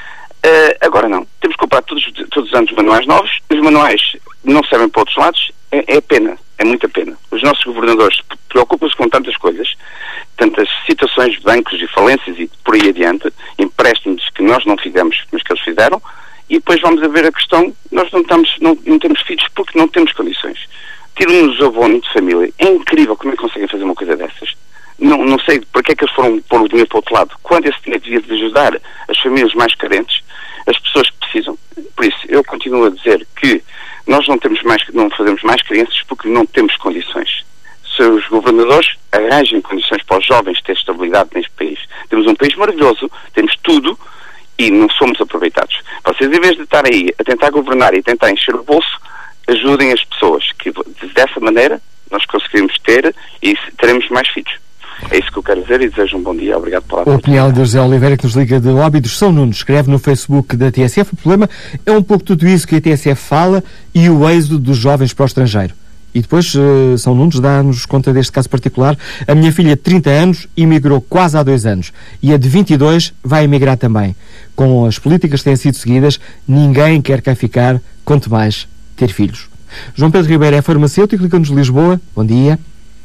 [SPEAKER 10] Uh, agora não. Temos que comprar todos, todos os anos manuais novos. Os manuais não servem para outros lados. É, é pena. É muita pena. Os nossos governadores preocupam-se com tantas coisas, tantas situações de bancos e falências e por aí adiante, empréstimos que nós não fizemos, mas que eles fizeram, e depois vamos a ver a questão, nós não, estamos, não, não temos filhos porque não temos condições. Tiram-nos o abono de família. É incrível como é que conseguem fazer uma coisa dessas. Não, não sei para que é que eles foram pôr o dinheiro para o outro lado, quando esse dinheiro devia de ajudar as famílias mais carentes, as pessoas que precisam. Por isso, eu continuo a dizer que nós não temos mais, não fazemos mais crianças porque não temos condições. Se os governadores arranjem condições para os jovens ter estabilidade neste país. Temos um país maravilhoso, temos tudo e não somos aproveitados. Vocês, em vez de estar aí a tentar governar e a tentar encher o bolso, ajudem as pessoas, que dessa maneira nós conseguiremos ter e teremos mais filhos. É isso que eu quero dizer e desejo um bom dia. Obrigado pela atenção.
[SPEAKER 2] A opinião de José Oliveira, que nos liga de Óbidos. São Nuno escreve no Facebook da T S F. O problema é um pouco tudo isso que a T S F fala e o êxodo dos jovens para o estrangeiro. E depois uh, São Nunes dá-nos conta deste caso particular. A minha filha de trinta anos emigrou quase há dois anos e a de vinte e dois vai emigrar também. Com as políticas que têm sido seguidas, ninguém quer cá ficar, quanto mais ter filhos. João Pedro Ribeiro é farmacêutico, liga-nos de Lisboa. Bom dia.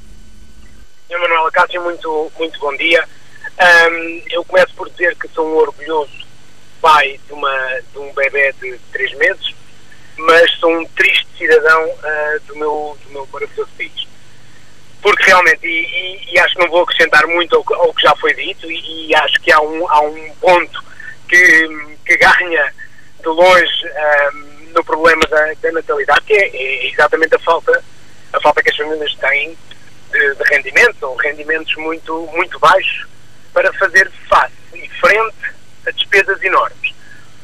[SPEAKER 11] senhor Manuel Acácio, muito, muito bom dia. Um, eu começo por dizer que sou um orgulhoso pai de, uma, de um bebê de três meses, mas sou um triste cidadão uh, do, meu, do meu maravilhoso país. Porque realmente, e, e, e acho que não vou acrescentar muito ao, ao que já foi dito, e, e acho que há um, há um ponto que, que ganha de longe um, no problema da, da natalidade, que é, é exatamente a falta, a falta que as famílias têm de, de rendimentos, ou rendimentos muito, muito baixos, para fazer face e frente a despesas enormes.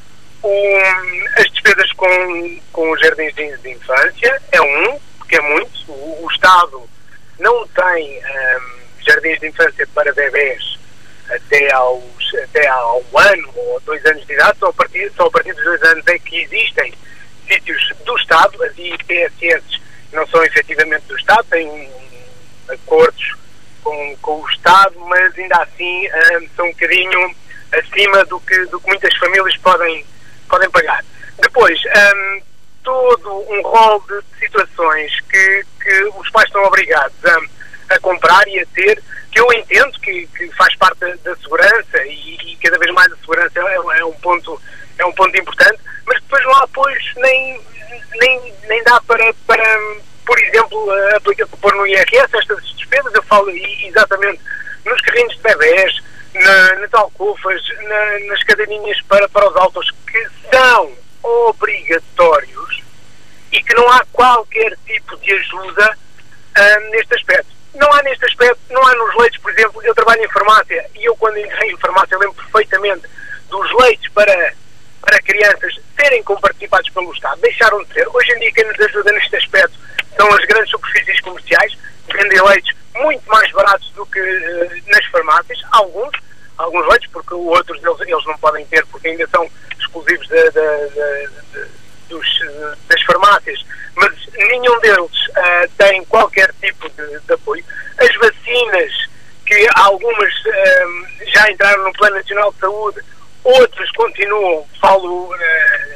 [SPEAKER 11] Um, as despesas com, com os jardins de, de infância é um, porque é muito. O, o Estado não tem um, jardins de infância para bebés até, aos, até ao ano ou dois anos de idade. Só a, partir, só a partir dos dois anos é que existem sítios do Estado. As I P S S não são efetivamente do Estado, têm um, acordos com, com o Estado, mas ainda assim um, são um bocadinho acima do que, do que muitas famílias podem, podem pagar. Depois, um, todo um rol de situações que, que os pais estão obrigados a, a comprar e a ter, que eu entendo que, que faz parte da, da segurança e, e cada vez mais a segurança é, é, um ponto, é um ponto importante, mas depois não há apoios, nem, nem, nem dá para, para, por exemplo, aplicar, pôr no I R S estas despesas. Eu falo exatamente nos carrinhos de bebés, na, nas alcofas, na, nas cadeirinhas para, para os autos, que são obrigatórios e que não há qualquer tipo de ajuda uh, neste aspecto. Não há neste aspecto, não há nos leitos, por exemplo. Eu trabalho em farmácia e eu, quando entrei em farmácia, lembro perfeitamente dos leitos para, para crianças serem comparticipados pelo Estado. Deixaram de ser. Hoje em dia, quem nos ajuda neste aspecto são as grandes superfícies comerciais, que vendem leitos muito mais baratos do que uh, nas farmácias. Alguns, alguns leitos, porque outros eles, eles não podem ter, porque ainda são exclusivos da, da, da, da, dos, das farmácias, mas nenhum deles uh, tem qualquer tipo de, de apoio. As vacinas, que algumas uh, já entraram no Plano Nacional de Saúde, outras continuam, falo, uh,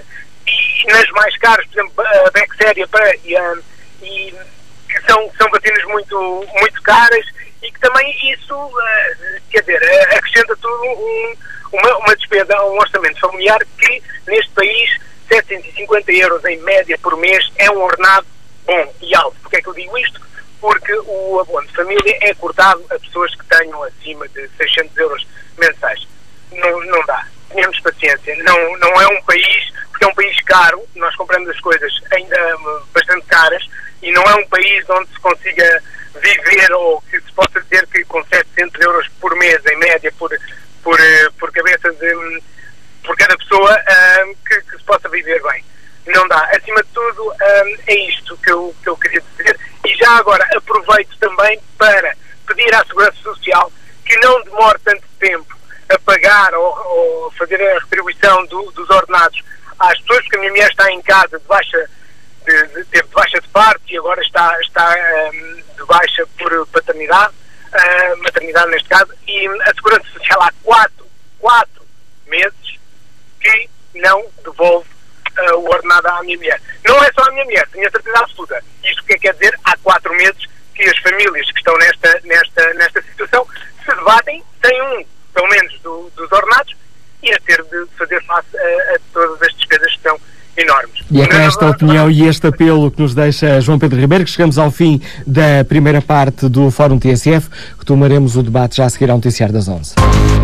[SPEAKER 11] e nas mais caras, por exemplo, a Bexéria para, e, uh, e que são, são vacinas muito, muito caras, e que também isso, uh, quer dizer, uh, acrescenta tudo um, uma, uma despesa, um orçamento familiar que, neste país, setecentos e cinquenta euros em média por mês é um ordenado bom e alto. Porque é que eu digo isto? porque o abono de família é cortado a pessoas que tenham acima de seiscentos euros mensais. Não, não dá. Tenhamos paciência. Não, não é um país, porque é um país caro, nós compramos as coisas ainda bastante caras, e não é um país onde se consiga viver, ou que se possa dizer que com setecentos euros por mês, em média, por, por, por cabeça de... por cada pessoa, um, que, que se possa viver bem. Não dá. Acima de tudo, um, é isto que eu, que eu queria dizer. E já agora aproveito também para pedir à Segurança Social que não demore tanto tempo a pagar ou, ou fazer a retribuição do, dos ordenados às pessoas, porque a minha mulher está em casa de baixa de, de, teve de baixa de parto e agora está, está um, de baixa por paternidade, uh, maternidade neste caso, e a Segurança Social há quatro, quatro meses que não devolve uh, o ordenado à minha mulher. Não é só a minha mulher, tenho a certeza absoluta. Isto que quer dizer, há quatro meses que as famílias que estão nesta, nesta, nesta situação se debatem, sem um, pelo menos, do, dos ordenados, e a ter de fazer face a, a todas as despesas que são enormes.
[SPEAKER 2] E é com esta opinião e este apelo que nos deixa João Pedro Ribeiro que chegamos ao fim da primeira parte do Fórum T S F. Retomaremos o debate já a seguir ao noticiário das onze.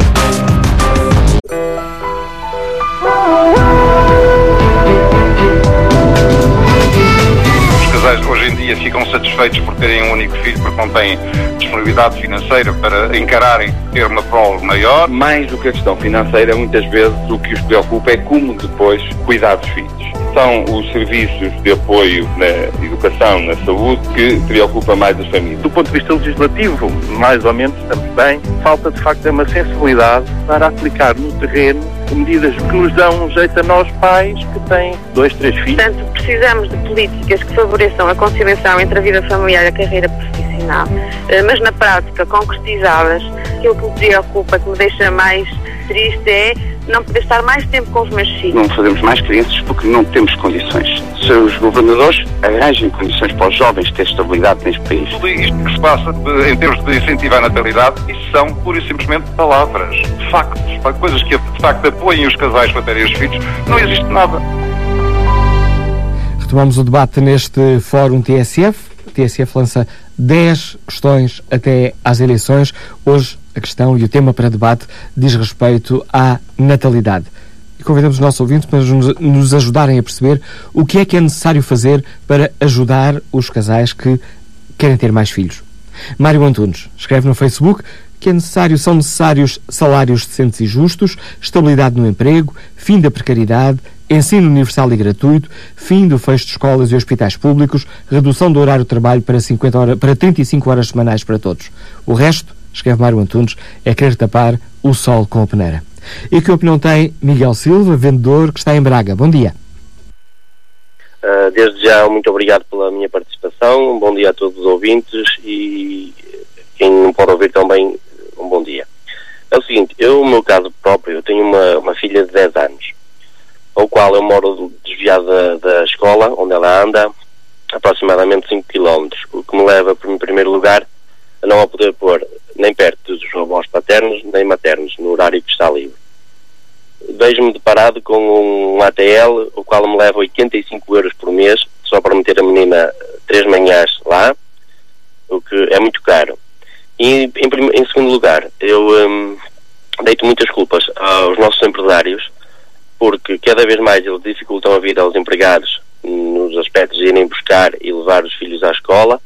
[SPEAKER 9] Hoje em dia ficam satisfeitos por terem um único filho porque não têm disponibilidade financeira para encararem ter uma prole maior.
[SPEAKER 4] Mais do que a questão financeira, muitas vezes o que os preocupa é como depois cuidar dos filhos. São os serviços de apoio na educação, na saúde, que preocupa mais as famílias.
[SPEAKER 6] Do ponto de vista legislativo, mais ou menos estamos bem. Falta de facto uma sensibilidade para aplicar no terreno medidas que nos dão um jeito a nós pais que têm dois, três filhos.
[SPEAKER 8] Portanto, precisamos de políticas que favoreçam a conciliação entre a vida familiar e a carreira profissional, mas na prática, concretizadas. Aquilo que me preocupa, que me deixa mais triste é não poder estar mais tempo com os meus filhos.
[SPEAKER 10] Não fazemos mais crianças porque não temos condições. Se os governadores arranjem condições para os jovens ter estabilidade neste país.
[SPEAKER 9] Tudo isto que se passa de, em termos de incentivar a natalidade, isso são pura e simplesmente palavras, factos, coisas que de facto apoiem os casais para terem os filhos. Não existe nada.
[SPEAKER 2] Retomamos o debate neste Fórum T S F. A T S F lança dez questões até às eleições. Hoje a questão e o tema para debate diz respeito à natalidade. E convidamos os nossos ouvintes para nos ajudarem a perceber o que é que é necessário fazer para ajudar os casais que querem ter mais filhos. Mário Antunes escreve no Facebook que é necessário, são necessários salários decentes e justos, estabilidade no emprego, fim da precariedade, ensino universal e gratuito, fim do fecho de escolas e hospitais públicos, redução do horário de trabalho para, cinquenta horas, para trinta e cinco horas semanais para todos. O resto, escreve Mário Antunes, é querer tapar o sol com a peneira. E que opinião tem Miguel Silva, vendedor, que está em Braga? Bom dia.
[SPEAKER 12] Uh, desde já, muito obrigado pela minha participação. Um bom dia a todos os ouvintes e quem não pode ouvir também, um bom dia. É o seguinte, eu, no meu caso próprio, eu tenho uma, uma filha de dez anos, ao qual eu moro desviado da, da escola, onde ela anda, aproximadamente cinco quilómetros, o que me leva, em primeiro lugar, a não a poder pôr nem perto dos avós paternos, nem maternos, no horário que está livre. Vejo-me deparado com um A T L, o qual me leva oitenta e cinco euros por mês, só para meter a menina três manhãs lá, o que é muito caro. E, em, em segundo lugar, eu hum, deito muitas culpas aos nossos empresários, porque cada vez mais eles dificultam a vida aos empregados nos aspectos de irem buscar e levar os filhos à escola,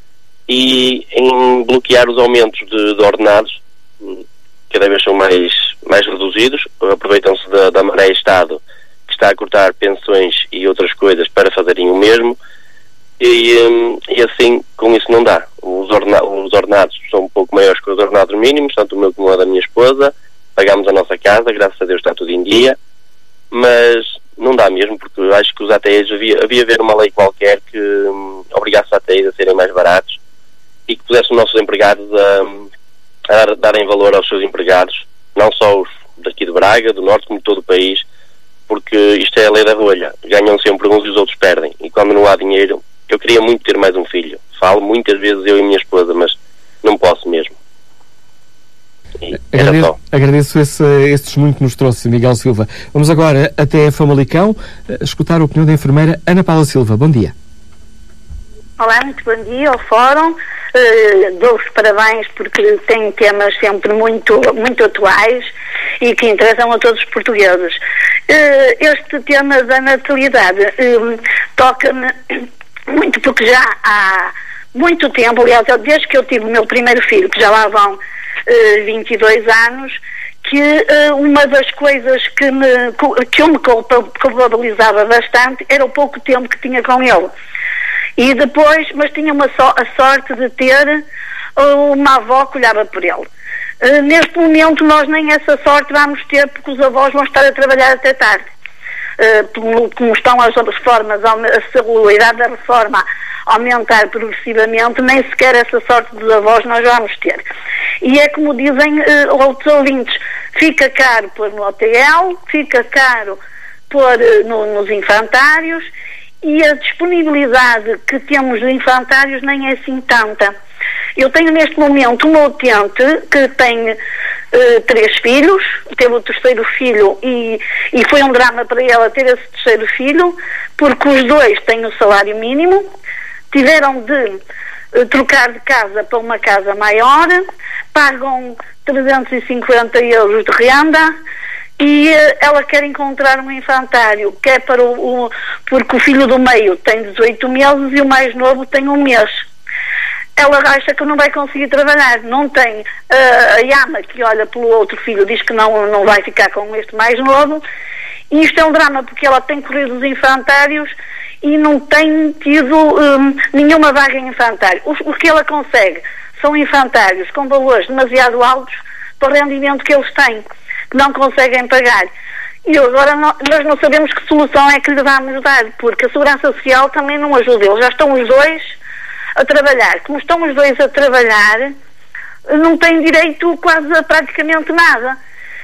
[SPEAKER 12] e em bloquear os aumentos de, de ordenados, cada vez são mais, mais reduzidos, aproveitam-se da, da maré Estado, que está a cortar pensões e outras coisas para fazerem o mesmo, e, e assim, com isso não dá. Os, ordena, os ordenados são um pouco maiores que os ordenados mínimos, tanto o meu como o da minha esposa, pagamos a nossa casa, graças a Deus está tudo em dia, mas não dá mesmo, porque eu acho que os A T Is, havia, havia haver uma lei qualquer que hum, obrigasse os A T Is a serem mais baratos e que pusesse os nossos empregados a, a darem valor aos seus empregados, não só os daqui de Braga, do Norte, como de todo o país, porque isto é a lei da rolha. Ganham sempre uns e os outros perdem. E quando não há dinheiro, eu queria muito ter mais um filho. Falo muitas vezes eu e minha esposa, mas não posso mesmo. E era
[SPEAKER 2] agradeço
[SPEAKER 12] só.
[SPEAKER 2] agradeço esse, esse testemunho que nos trouxe, Miguel Silva. Vamos agora até Famalicão escutar a opinião da enfermeira Ana Paula Silva. Bom dia.
[SPEAKER 13] Olá, muito bom dia ao Fórum. Uh, dou-vos parabéns porque têm temas sempre muito, muito atuais e que interessam a todos os portugueses. Uh, este tema da natalidade uh, toca-me muito porque já há muito tempo, aliás, desde que eu tive o meu primeiro filho, que já lá vão uh, vinte e dois anos, que uh, uma das coisas que, me, que eu me culpabilizava bastante era o pouco tempo que tinha com ele. E depois, mas tinha uma so, a sorte de ter uma avó que olhava por ele. Uh, neste momento nós nem essa sorte vamos ter porque os avós vão estar a trabalhar até tarde. Uh, como estão as reformas, a celularidade da reforma a aumentar progressivamente, nem sequer essa sorte dos avós nós vamos ter. E é como dizem uh, outros ouvintes, fica caro pôr no hotel, fica caro pôr uh, no, nos infantários, e a disponibilidade que temos de infantários nem é assim tanta. Eu tenho neste momento uma utente que tem uh, três filhos, teve o terceiro filho e, e foi um drama para ela ter esse terceiro filho, porque os dois têm o salário mínimo, tiveram de uh, trocar de casa para uma casa maior, pagam trezentos e cinquenta euros de renda, e uh, ela quer encontrar um infantário, quer para o, o porque o filho do meio tem dezoito meses e o mais novo tem um mês. Ela acha que não vai conseguir trabalhar, não tem uh, a Yama que olha pelo outro filho, diz que não, não vai ficar com este mais novo, e isto é um drama porque ela tem corrido os infantários e não tem tido um, nenhuma vaga em infantário. O, o que ela consegue são infantários com valores demasiado altos para o rendimento que eles têm, que não conseguem pagar. E agora não, nós não sabemos que solução é que lhe vamos dar, porque a Segurança Social também não ajuda. Eles já estão os dois a trabalhar. Como estão os dois a trabalhar, não têm direito quase a praticamente nada.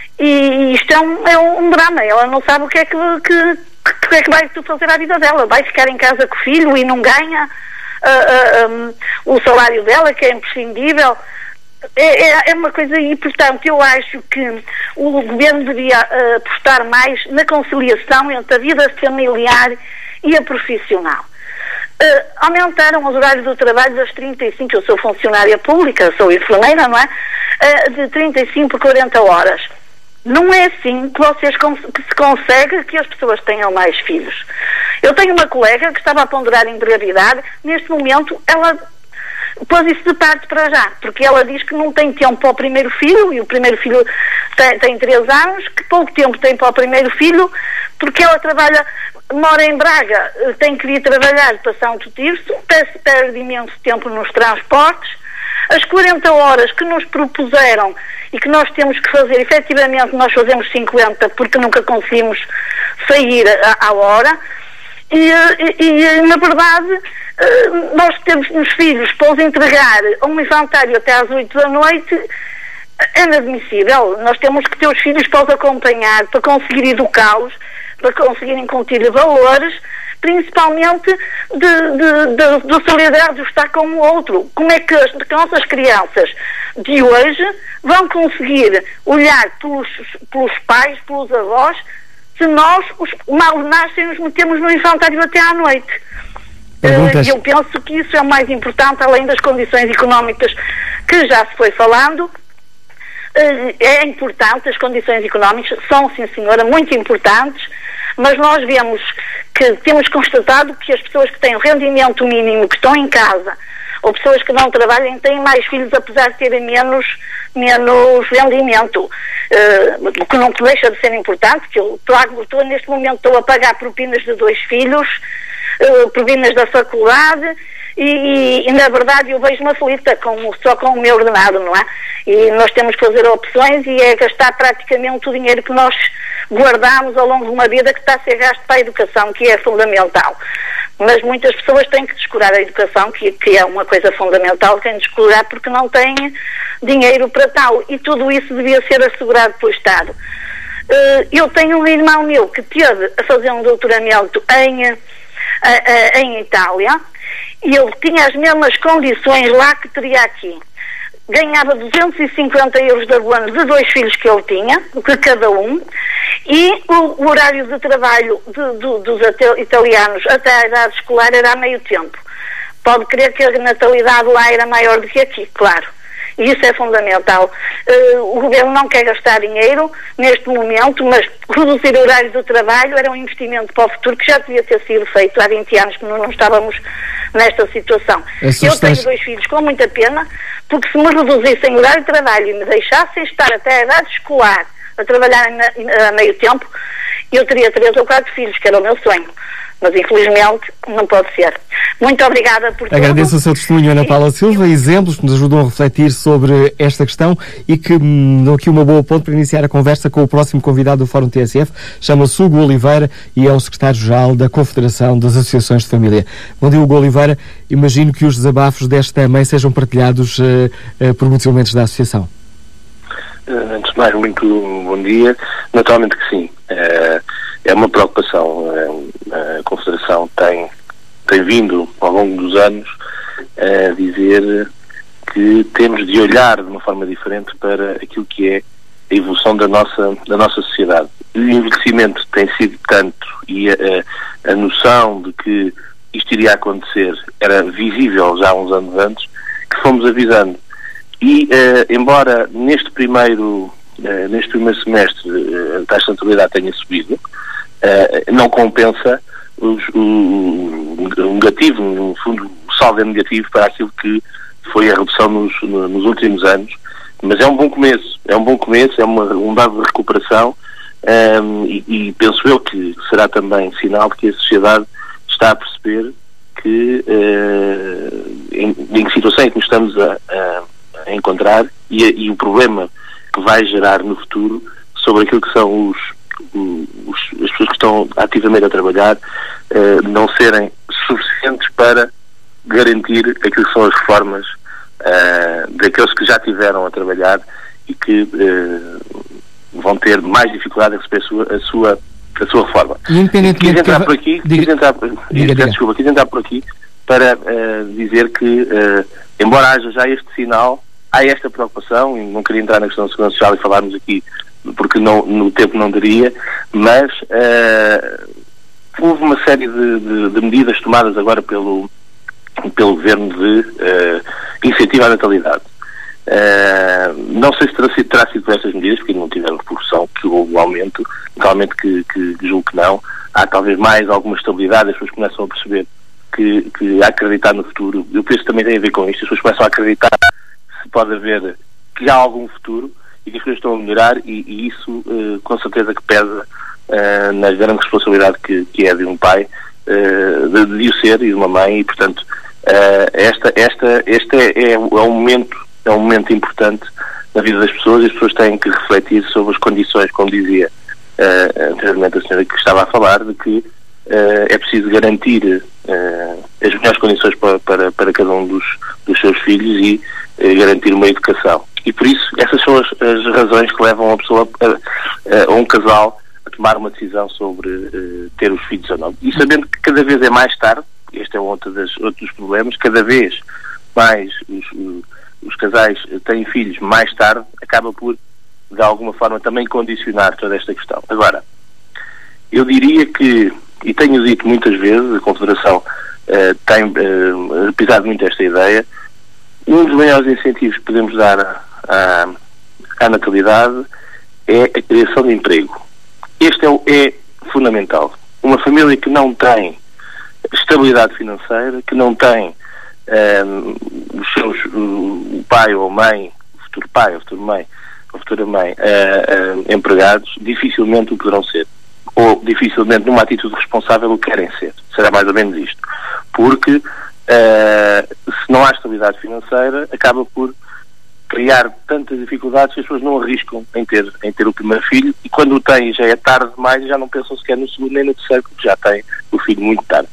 [SPEAKER 13] E isto é um, é um drama. Ela não sabe o que é que, que, que, é que vai fazer à vida dela. Vai ficar em casa com o filho e não ganha uh, uh, um, o salário dela, que é imprescindível. É, é, é uma coisa importante. Eu acho que o governo devia uh, apostar mais na conciliação entre a vida familiar e a profissional. Uh, aumentaram os horários do trabalho das trinta e cinco, eu sou funcionária pública, sou enfermeira, não é? Uh, de trinta e cinco por quarenta horas. Não é assim que, vocês que se consegue que as pessoas tenham mais filhos. Eu tenho uma colega que estava a ponderar em gravidade, neste momento ela pôs isso de parte para já, porque ela diz que não tem tempo para o primeiro filho, e o primeiro filho tem, tem três anos, que pouco tempo tem para o primeiro filho, porque ela trabalha, mora em Braga, tem que ir trabalhar para Santo Tirso, perde imenso tempo nos transportes. As quarenta horas que nos propuseram e que nós temos que fazer, efetivamente nós fazemos cinquenta, porque nunca conseguimos sair à, à hora. E, e, e, na verdade, nós temos uns filhos para os entregar a um infantário até às oito da noite, é inadmissível. Nós temos que ter os filhos para os acompanhar, para conseguir educá-los, para conseguirem conter valores, principalmente de, de, de, de solidariedade, de estar com o outro. Como é que as nossas crianças de hoje vão conseguir olhar pelos, pelos pais, pelos avós, se nós, os mal nascem, nos metemos no infantário até à noite? Uh, eu penso que isso é o mais importante, além das condições económicas que já se foi falando. Uh, é importante, as condições económicas são, sim senhora, muito importantes, mas nós vemos que temos constatado que as pessoas que têm o rendimento mínimo, que estão em casa, ou pessoas que não trabalham, têm mais filhos, apesar de terem menos, menos rendimento. Uh, o que não deixa de ser importante, que eu trago, estou, neste momento estou a pagar propinas de dois filhos, uh, propinas da faculdade, e, e, e na verdade eu vejo uma aflita com, só com o meu ordenado, não é? E nós temos que fazer opções e é gastar praticamente o dinheiro que nós guardamos ao longo de uma vida, que está a ser gasto para a educação, que é fundamental. Mas muitas pessoas têm que descurar a educação, que, que é uma coisa fundamental, têm de descurar porque não têm dinheiro para tal. E tudo isso devia ser assegurado pelo Estado. Uh, eu tenho um irmão meu que teve a fazer um doutoramento em, uh, uh, em Itália, e ele tinha as mesmas condições lá que teria aqui. Ganhava duzentos e cinquenta euros de abono de dois filhos que ele tinha, de cada um, e o, o horário de trabalho de, de, dos italianos até a idade escolar era a meio tempo. pode crer que a natalidade lá era maior do que aqui, claro. E isso é fundamental. Uh, o governo não quer gastar dinheiro neste momento, mas reduzir o horário do trabalho era um investimento para o futuro que já devia ter sido feito há vinte anos que não, não estávamos nesta situação. Eu tenho dois filhos com muita pena, porque se me reduzissem o horário de trabalho e me deixassem estar até a idade escolar a trabalhar a meio tempo, eu teria três ou quatro filhos, que era o meu sonho. Mas infelizmente não pode ser. Muito obrigada por tudo.
[SPEAKER 2] Agradeço o seu testemunho, Ana Paula Silva, exemplos que nos ajudam a refletir sobre esta questão e que hum, dão aqui uma boa ponte para iniciar a conversa com o próximo convidado do Fórum T S F. Chama-se Hugo Oliveira e é o secretário-geral da Confederação das Associações de Família. Bom dia, Hugo Oliveira. Imagino que os desabafos desta mãe sejam partilhados uh, uh, por muitos elementos da associação.
[SPEAKER 14] Uh, antes de mais, muito bom dia. Naturalmente que sim. Uh, é uma preocupação. Uh, a Confederação tem, tem vindo, ao longo dos anos, a dizer que temos de olhar de uma forma diferente para aquilo que é a evolução da nossa, da nossa sociedade. O envelhecimento tem sido tanto e a, a, a noção de que isto iria acontecer era visível já há uns anos antes, que fomos avisando. E, uh, embora neste primeiro, uh, neste primeiro semestre uh, a taxa de natalidade tenha subido, uh, não compensa os, o, o negativo, no fundo o saldo é negativo para aquilo que foi a redução nos, nos últimos anos, mas é um bom começo, é um bom começo, é uma, um dado de recuperação um, e, e penso eu que será também sinal de que a sociedade está a perceber que uh, em, em que situação é que nos estamos a, a a encontrar e, e o problema que vai gerar no futuro sobre aquilo que são os, os, as pessoas que estão ativamente a trabalhar uh, não serem suficientes para garantir aquilo que são as reformas uh, daqueles que já tiveram a trabalhar e que uh, vão ter mais dificuldade em receber a sua, a sua, a sua reforma.
[SPEAKER 2] Independentemente
[SPEAKER 14] quis entrar
[SPEAKER 2] que...
[SPEAKER 14] por aqui,
[SPEAKER 2] diga...
[SPEAKER 14] quis entrar,
[SPEAKER 2] diga, diga.
[SPEAKER 14] desculpa, quis entrar por aqui para uh, dizer que uh, embora haja já este sinal, há esta preocupação, e não queria entrar na questão da segurança social e falarmos aqui porque não, no tempo não daria, mas uh, houve uma série de, de, de medidas tomadas agora pelo, pelo Governo de uh, incentivo à natalidade. Uh, não sei se terá sido, terá sido por estas medidas, porque não tiveram repercussão, que houve um aumento, naturalmente que, que, que julgo que não. Há talvez mais alguma estabilidade, as pessoas começam a perceber que, que a acreditar no futuro. Eu penso que também tem a ver com isto, as pessoas começam a acreditar se pode haver, que há algum futuro e que as coisas estão a melhorar e, e isso uh, com certeza que pesa uh, na grande responsabilidade que, que é de um pai, uh, de, de o ser e de uma mãe e portanto uh, esta, esta, este é, é, é, um momento, é um momento importante na vida das pessoas e as pessoas têm que refletir sobre as condições, como dizia uh, anteriormente a senhora que estava a falar, de que uh, é preciso garantir uh, as melhores condições para, para, para cada um dos, dos seus filhos e garantir uma educação. E por isso, essas são as, as razões que levam a pessoa, a, a, a um casal, a tomar uma decisão sobre uh, ter os filhos ou não. E sabendo que cada vez é mais tarde, este é outro, das, outro dos problemas, cada vez mais os, os casais têm filhos mais tarde, acaba por, de alguma forma, também condicionar toda esta questão. Agora, eu diria que, e tenho dito muitas vezes, a Confederação uh, tem uh, pisado muito esta ideia, um dos maiores incentivos que podemos dar à, à natalidade é a criação de emprego. Este é, é fundamental. Uma família que não tem estabilidade financeira, que não tem um, os seus, o pai ou a mãe, o futuro pai ou a futura mãe, a futura mãe uh, uh, empregados, dificilmente o poderão ser. Ou dificilmente, numa atitude responsável, o querem ser. Será mais ou menos isto. Porque Uh, se não há estabilidade financeira, acaba por criar tantas dificuldades que as pessoas não arriscam em ter, em ter o primeiro filho e quando o têm já é tarde demais e já não pensam sequer no segundo nem no terceiro, porque já têm o filho muito tarde.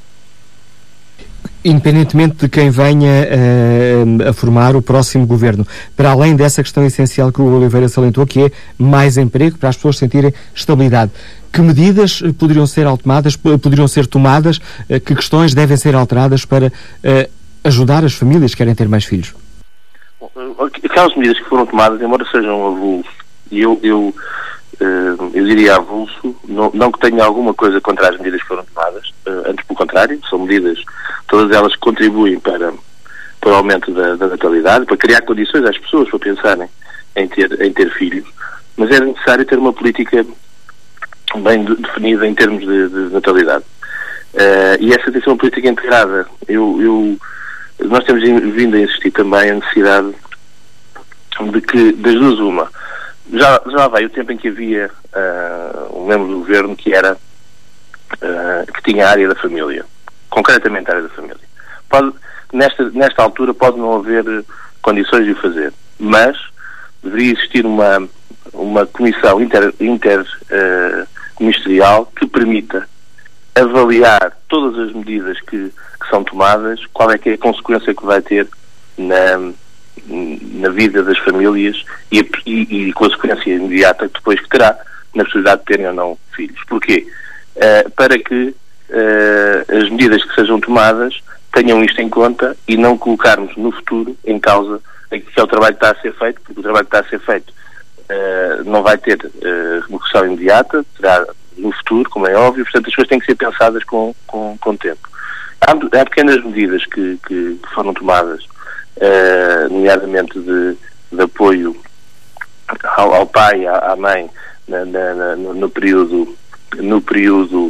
[SPEAKER 2] Independentemente de quem venha uh, a formar o próximo governo, para além dessa questão essencial que o Oliveira salientou, que é mais emprego para as pessoas sentirem estabilidade, que medidas poderiam ser tomadas, poderiam ser tomadas, uh, que questões devem ser alteradas para uh, ajudar as famílias que querem ter mais filhos?
[SPEAKER 14] Aquelas medidas que foram tomadas, embora sejam avulso, e eu, eu eu diria avulso, não, não que tenha alguma coisa contra as medidas que foram tomadas, antes pelo contrário, são medidas, todas elas que contribuem para, para o aumento da, da natalidade, para criar condições às pessoas para pensarem em ter, em ter filhos, mas era necessário ter uma política bem de, definida em termos de, de natalidade. Uh, e essa tem que ser uma política integrada. Eu, eu, nós temos vindo a insistir também a necessidade de que, das duas uma, já, já vai o tempo em que havia uh, um membro do governo que era uh, que tinha a área da família, concretamente a área da família. Pode, nesta, nesta altura pode não haver condições de o fazer, mas deveria existir uma, uma comissão inter, inter uh, ministerial que permita avaliar todas as medidas que, que são tomadas, qual é que é a consequência que vai ter na, na vida das famílias e, a, e, e consequência imediata depois que terá na possibilidade de terem ou não filhos. Porquê? Uh, para que uh, as medidas que sejam tomadas tenham isto em conta e não colocarmos no futuro em causa que é o trabalho que está a ser feito, porque o trabalho que está a ser feito uh, não vai ter uh, repercussão imediata, terá no futuro, como é óbvio, portanto as coisas têm que ser pensadas com, com, com tempo. Há, há pequenas medidas que, que, que foram tomadas, uh, nomeadamente de, de apoio ao, ao pai e à, à mãe na, na, na, no, no período, no período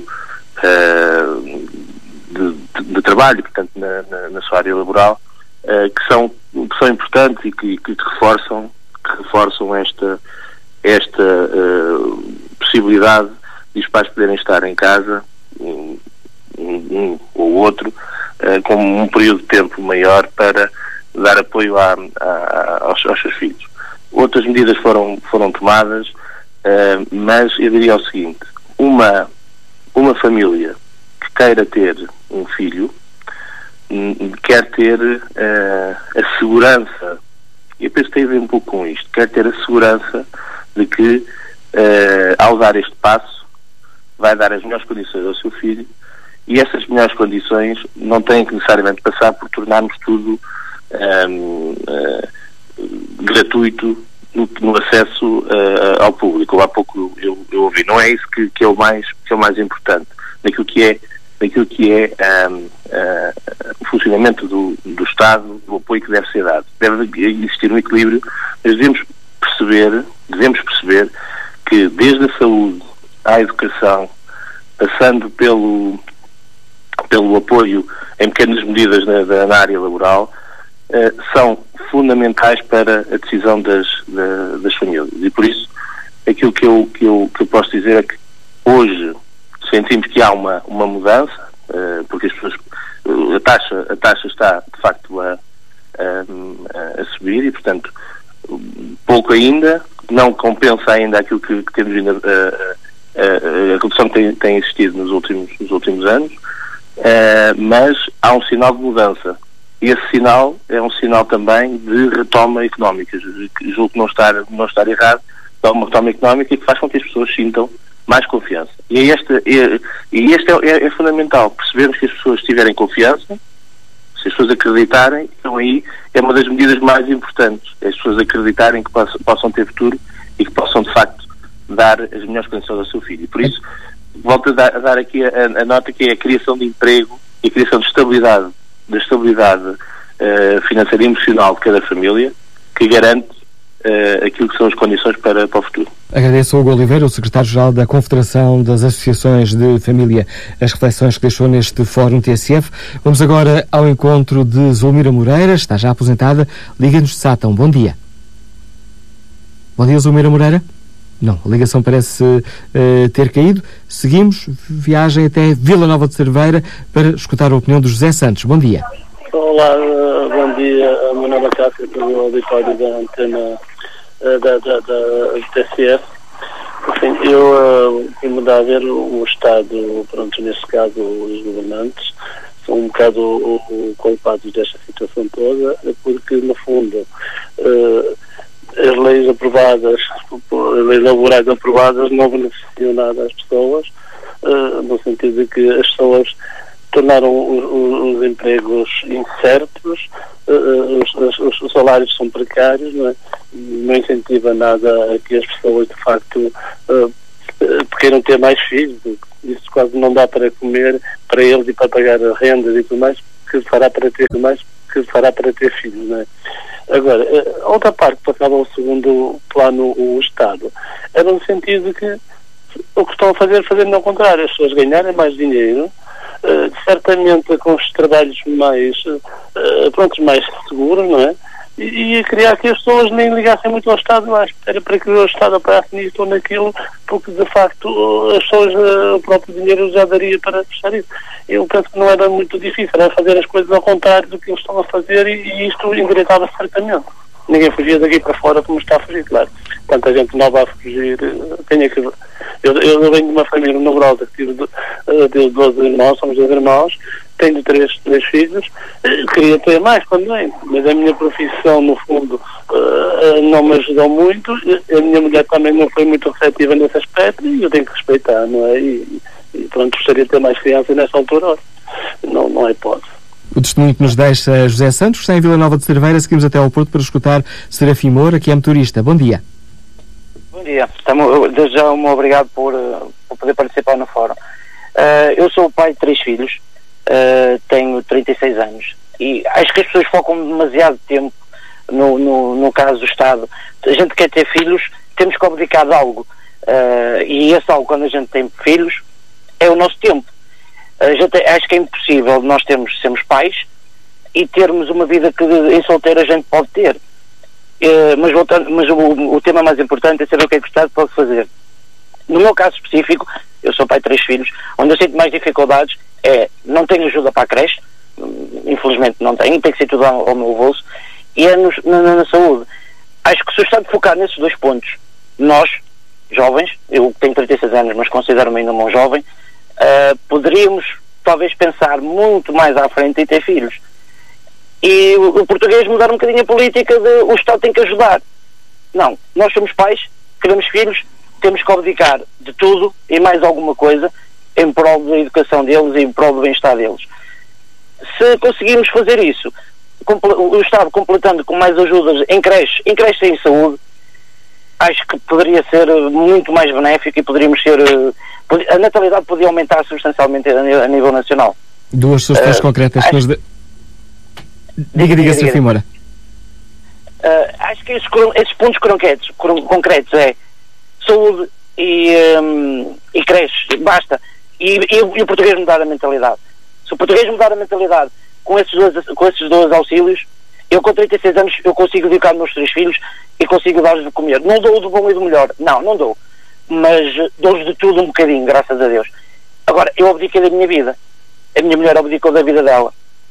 [SPEAKER 14] uh, de, de, de trabalho, portanto na, na, na sua área laboral, uh, que, são, que são importantes e que, que, que reforçam, que reforçam esta, esta uh, possibilidade de os pais poderem estar em casa, um, um ou outro, uh, com um período de tempo maior para dar apoio à, à, aos, aos seus filhos. Outras medidas foram, foram tomadas, uh, mas eu diria o seguinte, uma, uma família que queira ter um filho, um, quer ter uh, a segurança, e eu penso que tem a ver um pouco com isto, quer ter a segurança de que, uh, ao dar este passo, vai dar as melhores condições ao seu filho, e essas melhores condições não têm que necessariamente passar por tornarmos tudo um, uh, gratuito no, no acesso uh, ao público. Há pouco eu, eu ouvi, não é isso que, que, é o mais, que é o mais importante, naquilo que é, naquilo que é um, uh, o funcionamento do, do Estado, do apoio que deve ser dado. Deve existir um equilíbrio, mas devemos perceber, devemos perceber que desde a saúde à educação, passando pelo, pelo apoio em pequenas medidas na, na área laboral, eh, são fundamentais para a decisão das, da, das famílias. E por isso, aquilo que eu, que, eu, que eu posso dizer é que hoje sentimos que há uma, uma mudança, eh, porque as pessoas, a taxa, a taxa está de facto a, a, a subir e, portanto, pouco ainda, não compensa ainda aquilo que, que temos vindo a, a a redução que tem, tem existido nos últimos, nos últimos anos, uh, mas há um sinal de mudança. E esse sinal é um sinal também de retoma económica. Julgo que não estar, não estar errado, dá uma retoma económica que faz com que as pessoas sintam mais confiança. E, é este, é, e este é, é, é fundamental, percebermos que as pessoas tiverem confiança, se as pessoas acreditarem, então aí é uma das medidas mais importantes, é as pessoas acreditarem que possam, possam ter futuro e que possam de facto dar as melhores condições ao seu filho. E por isso, volto a dar, a dar aqui a, a nota que é a criação de emprego e a criação de estabilidade, da estabilidade uh, financeira e emocional de cada família, que garante uh, aquilo que são as condições para, para o futuro.
[SPEAKER 2] Agradeço ao Hugo Oliveira, o secretário-geral da Confederação das Associações de Família, as reflexões que deixou neste Fórum T S F. Vamos agora ao encontro de Zulmira Moreira, está já aposentada, Liga-nos de Sátão. Bom dia. Bom dia, Zulmira Moreira. Não, a ligação parece uh, ter caído. Seguimos, viagem até Vila Nova de Cerveira para escutar a opinião do José Santos. Bom dia.
[SPEAKER 15] Olá, uh, bom dia, Manuela Cássio, pelo auditório da antena uh, da, da, da T S F. Enfim, eu uh, tenho de haver o Estado, pronto, neste caso os governantes, são um bocado o, o, culpados desta situação toda, porque no fundo uh, as leis aprovadas, as leis laborais aprovadas não beneficiam nada às pessoas, uh, no sentido de que as pessoas tornaram os, os, os empregos incertos, uh, os, os, os salários são precários, não é? não incentiva nada a que as pessoas, de facto, uh, queiram ter mais filhos. Isso quase não dá para comer para eles e para pagar rendas e tudo mais, que fará para ter mais, que fará para ter filhos, não é? Agora, a outra parte que passava ao segundo plano o Estado era no sentido de que o que estão a fazer, fazendo ao contrário, as pessoas ganharem mais dinheiro, uh, certamente com os trabalhos mais, uh, prontos, mais seguros, não é? E, e criar que as pessoas nem ligassem muito ao Estado, mas era para que o Estado operasse nisto ou naquilo, porque de facto as pessoas, uh, o próprio dinheiro já daria para fechar isso. Eu penso que não era muito difícil, era fazer as coisas ao contrário do que eles estão a fazer, e, e isto endireitava certamente. Ninguém fugia daqui para fora como está a fugir, claro. Tanta gente nova a fugir. Tenho que... eu, eu venho de uma família numerosa que tive de doze irmãos, somos dois irmãos, tenho três, três filhos, queria ter mais também, mas a minha profissão, no fundo, não me ajudou muito, a minha mulher também não foi muito receptiva nesse aspecto, e eu tenho que respeitar, não é? E, e pronto, gostaria de ter mais crianças nessa altura, não, não é hipótese.
[SPEAKER 2] O testemunho que nos deixa José Santos, está em Vila Nova de Cerveira. Seguimos até ao Porto para escutar Serafim Moura, que é motorista. Bom dia.
[SPEAKER 16] Bom dia. Estamos, desde já, muito obrigado por, por poder participar no fórum. Uh, eu sou o pai de três filhos, uh, tenho trinta e seis anos, e acho que as pessoas focam demasiado tempo no, no, no caso do Estado. A gente quer ter filhos, temos que abdicar de algo. Uh, e esse algo, quando a gente tem filhos, é o nosso tempo. A gente, acho que é impossível nós termos, sermos pais e termos uma vida que em solteiro a gente pode ter. Uh, mas voltando, mas o, o tema mais importante é saber o que é que o Estado pode fazer. No meu caso específico, eu sou pai de três filhos, onde eu sinto mais dificuldades é, não tenho ajuda para a creche, infelizmente não tenho, tem que ser tudo ao, ao meu bolso, e é nos, na, na saúde. Acho que se o Estado focar nesses dois pontos, nós, jovens, eu tenho trinta e seis anos, mas considero-me ainda um jovem, Uh, poderíamos talvez pensar muito mais à frente em ter filhos. E o, o português mudar um bocadinho a política de o Estado tem que ajudar. Não, nós somos pais, queremos filhos, temos que abdicar de tudo e mais alguma coisa em prol da educação deles e em prol do bem-estar deles. Se conseguirmos fazer isso, o Estado completando com mais ajudas em creche, em creche e em saúde, acho que poderia ser muito mais benéfico e poderíamos ser... A natalidade podia aumentar substancialmente a nível nacional.
[SPEAKER 2] Duas sugestões uh, concretas que nos... De... Diga, diga, Serafim Moura.
[SPEAKER 16] Uh, acho que esses, esses pontos concretos, concretos é saúde e, um, e creche, basta. E, e, e o português mudar a mentalidade. Se o português mudar a mentalidade com esses dois, com esses dois auxílios, eu com trinta e seis anos eu consigo educar os meus três filhos e consigo dar-lhes de comer. Não dou do bom e do melhor, não, não dou. Mas dou-lhes de tudo um bocadinho, graças a Deus. Agora, eu abdiquei da minha vida. A minha mulher abdicou da vida dela.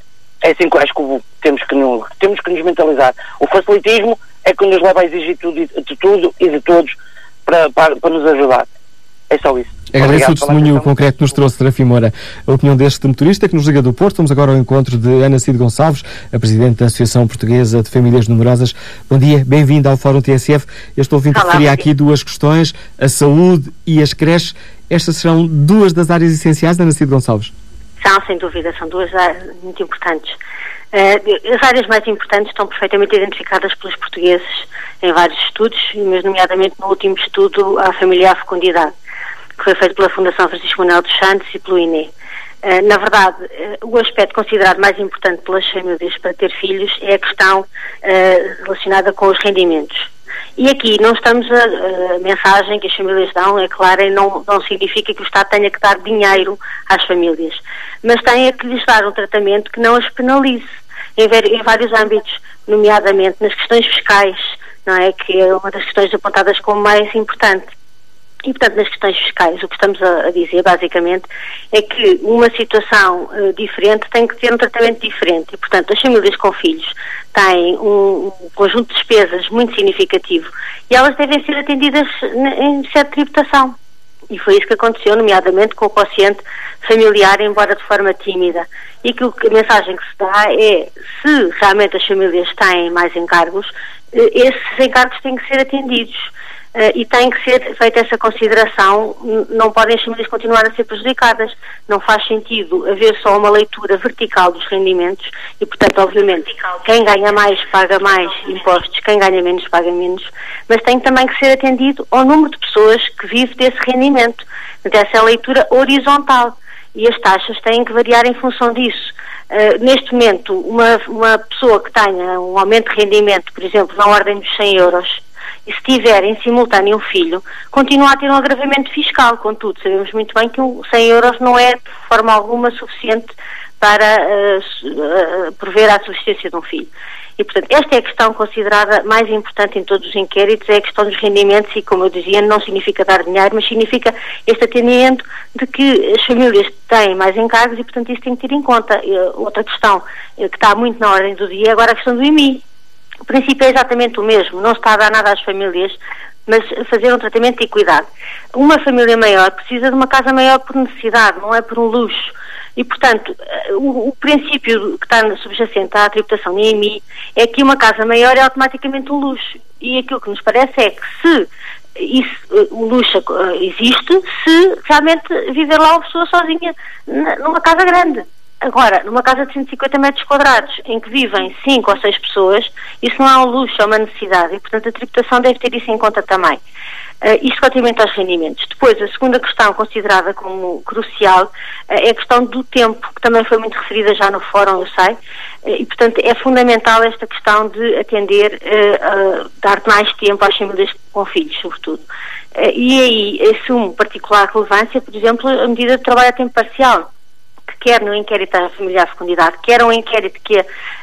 [SPEAKER 16] É assim que eu acho que temos que, nos, temos que nos mentalizar. O facilitismo é que nos leva a exigir tudo, de tudo e de todos para, para, para nos ajudar. É só isso.
[SPEAKER 2] Agradeço o testemunho concreto que nos trouxe Serafim Moura. A opinião deste motorista que nos liga do Porto. Vamos agora ao encontro de Ana Cid Gonçalves, a Presidente da Associação Portuguesa de Famílias Numerosas. Bom dia, bem-vinda ao Fórum T S F. Eu estou ouvindo que referia aqui duas questões, a saúde e as creches. Estas serão duas das áreas essenciais, Ana Cid Gonçalves?
[SPEAKER 17] São, sem dúvida, são duas áreas muito importantes. Uh, as áreas mais importantes estão perfeitamente identificadas pelos portugueses em vários estudos, mas nomeadamente no último estudo à família e à fecundidade, que foi feito pela Fundação Francisco Manuel dos Santos e pelo I N E. Uh, na verdade, uh, o aspecto considerado mais importante pelas famílias para ter filhos é a questão uh, relacionada com os rendimentos. E aqui não estamos a, a mensagem que as famílias dão, é clara, e não, não significa que o Estado tenha que dar dinheiro às famílias, mas tem que lhes dar um tratamento que não as penalize em, ver, em vários âmbitos, nomeadamente nas questões fiscais, não é? Que é uma das questões apontadas como mais importante. E, portanto, nas questões fiscais, o que estamos a, a dizer, basicamente, é que uma situação uh, diferente tem que ter um tratamento diferente. E, portanto, as famílias com filhos têm um, um conjunto de despesas muito significativo e elas devem ser atendidas em certa tributação. E foi isso que aconteceu, nomeadamente com o quociente familiar, embora de forma tímida. E que a mensagem que se dá é, se realmente as famílias têm mais encargos, esses encargos têm que ser atendidos. Uh, e tem que ser feita essa consideração, não podem as famílias continuar a ser prejudicadas. Não faz sentido haver só uma leitura vertical dos rendimentos e, portanto, obviamente, quem ganha mais paga mais impostos, quem ganha menos paga menos, mas tem também que ser atendido ao número de pessoas que vive desse rendimento. Portanto, essa é a leitura horizontal e as taxas têm que variar em função disso. Uh, neste momento, uma, uma pessoa que tenha um aumento de rendimento, por exemplo, na ordem dos cem euros, e se tiver em simultâneo um filho, continua a ter um agravamento fiscal. Contudo, sabemos muito bem que cem euros não é de forma alguma suficiente para uh, uh, prover a subsistência de um filho. E, portanto, esta é a questão considerada mais importante em todos os inquéritos, é a questão dos rendimentos e, como eu dizia, não significa dar dinheiro, mas significa este atendimento de que as famílias têm mais encargos e, portanto, isso tem que ter em conta. Uh, outra questão uh, que está muito na ordem do dia é agora a questão do I M I. O princípio é exatamente o mesmo, não se está a dar nada às famílias, mas fazer um tratamento de equidade. Uma família maior precisa de uma casa maior por necessidade, não é por um luxo. E, portanto, o, o princípio que está subjacente à tributação de I M I é que uma casa maior é automaticamente um luxo. E aquilo que nos parece é que se isso, o luxo existe, se realmente viver lá uma pessoa sozinha numa casa grande. Agora, numa casa de cento e cinquenta metros quadrados, em que vivem cinco ou seis pessoas, isso não é um luxo, é uma necessidade. E, portanto, a tributação deve ter isso em conta também. Uh, isto relativamente aos rendimentos. Depois, a segunda questão considerada como crucial uh, é a questão do tempo, que também foi muito referida já no fórum, eu sei. Uh, e, portanto, é fundamental esta questão de atender, uh, uh, dar mais tempo às famílias com filhos, sobretudo. Uh, e aí assume particular relevância, por exemplo, a medida de trabalho a tempo parcial, que quer no inquérito da familiar fecundidade, quer um inquérito que a,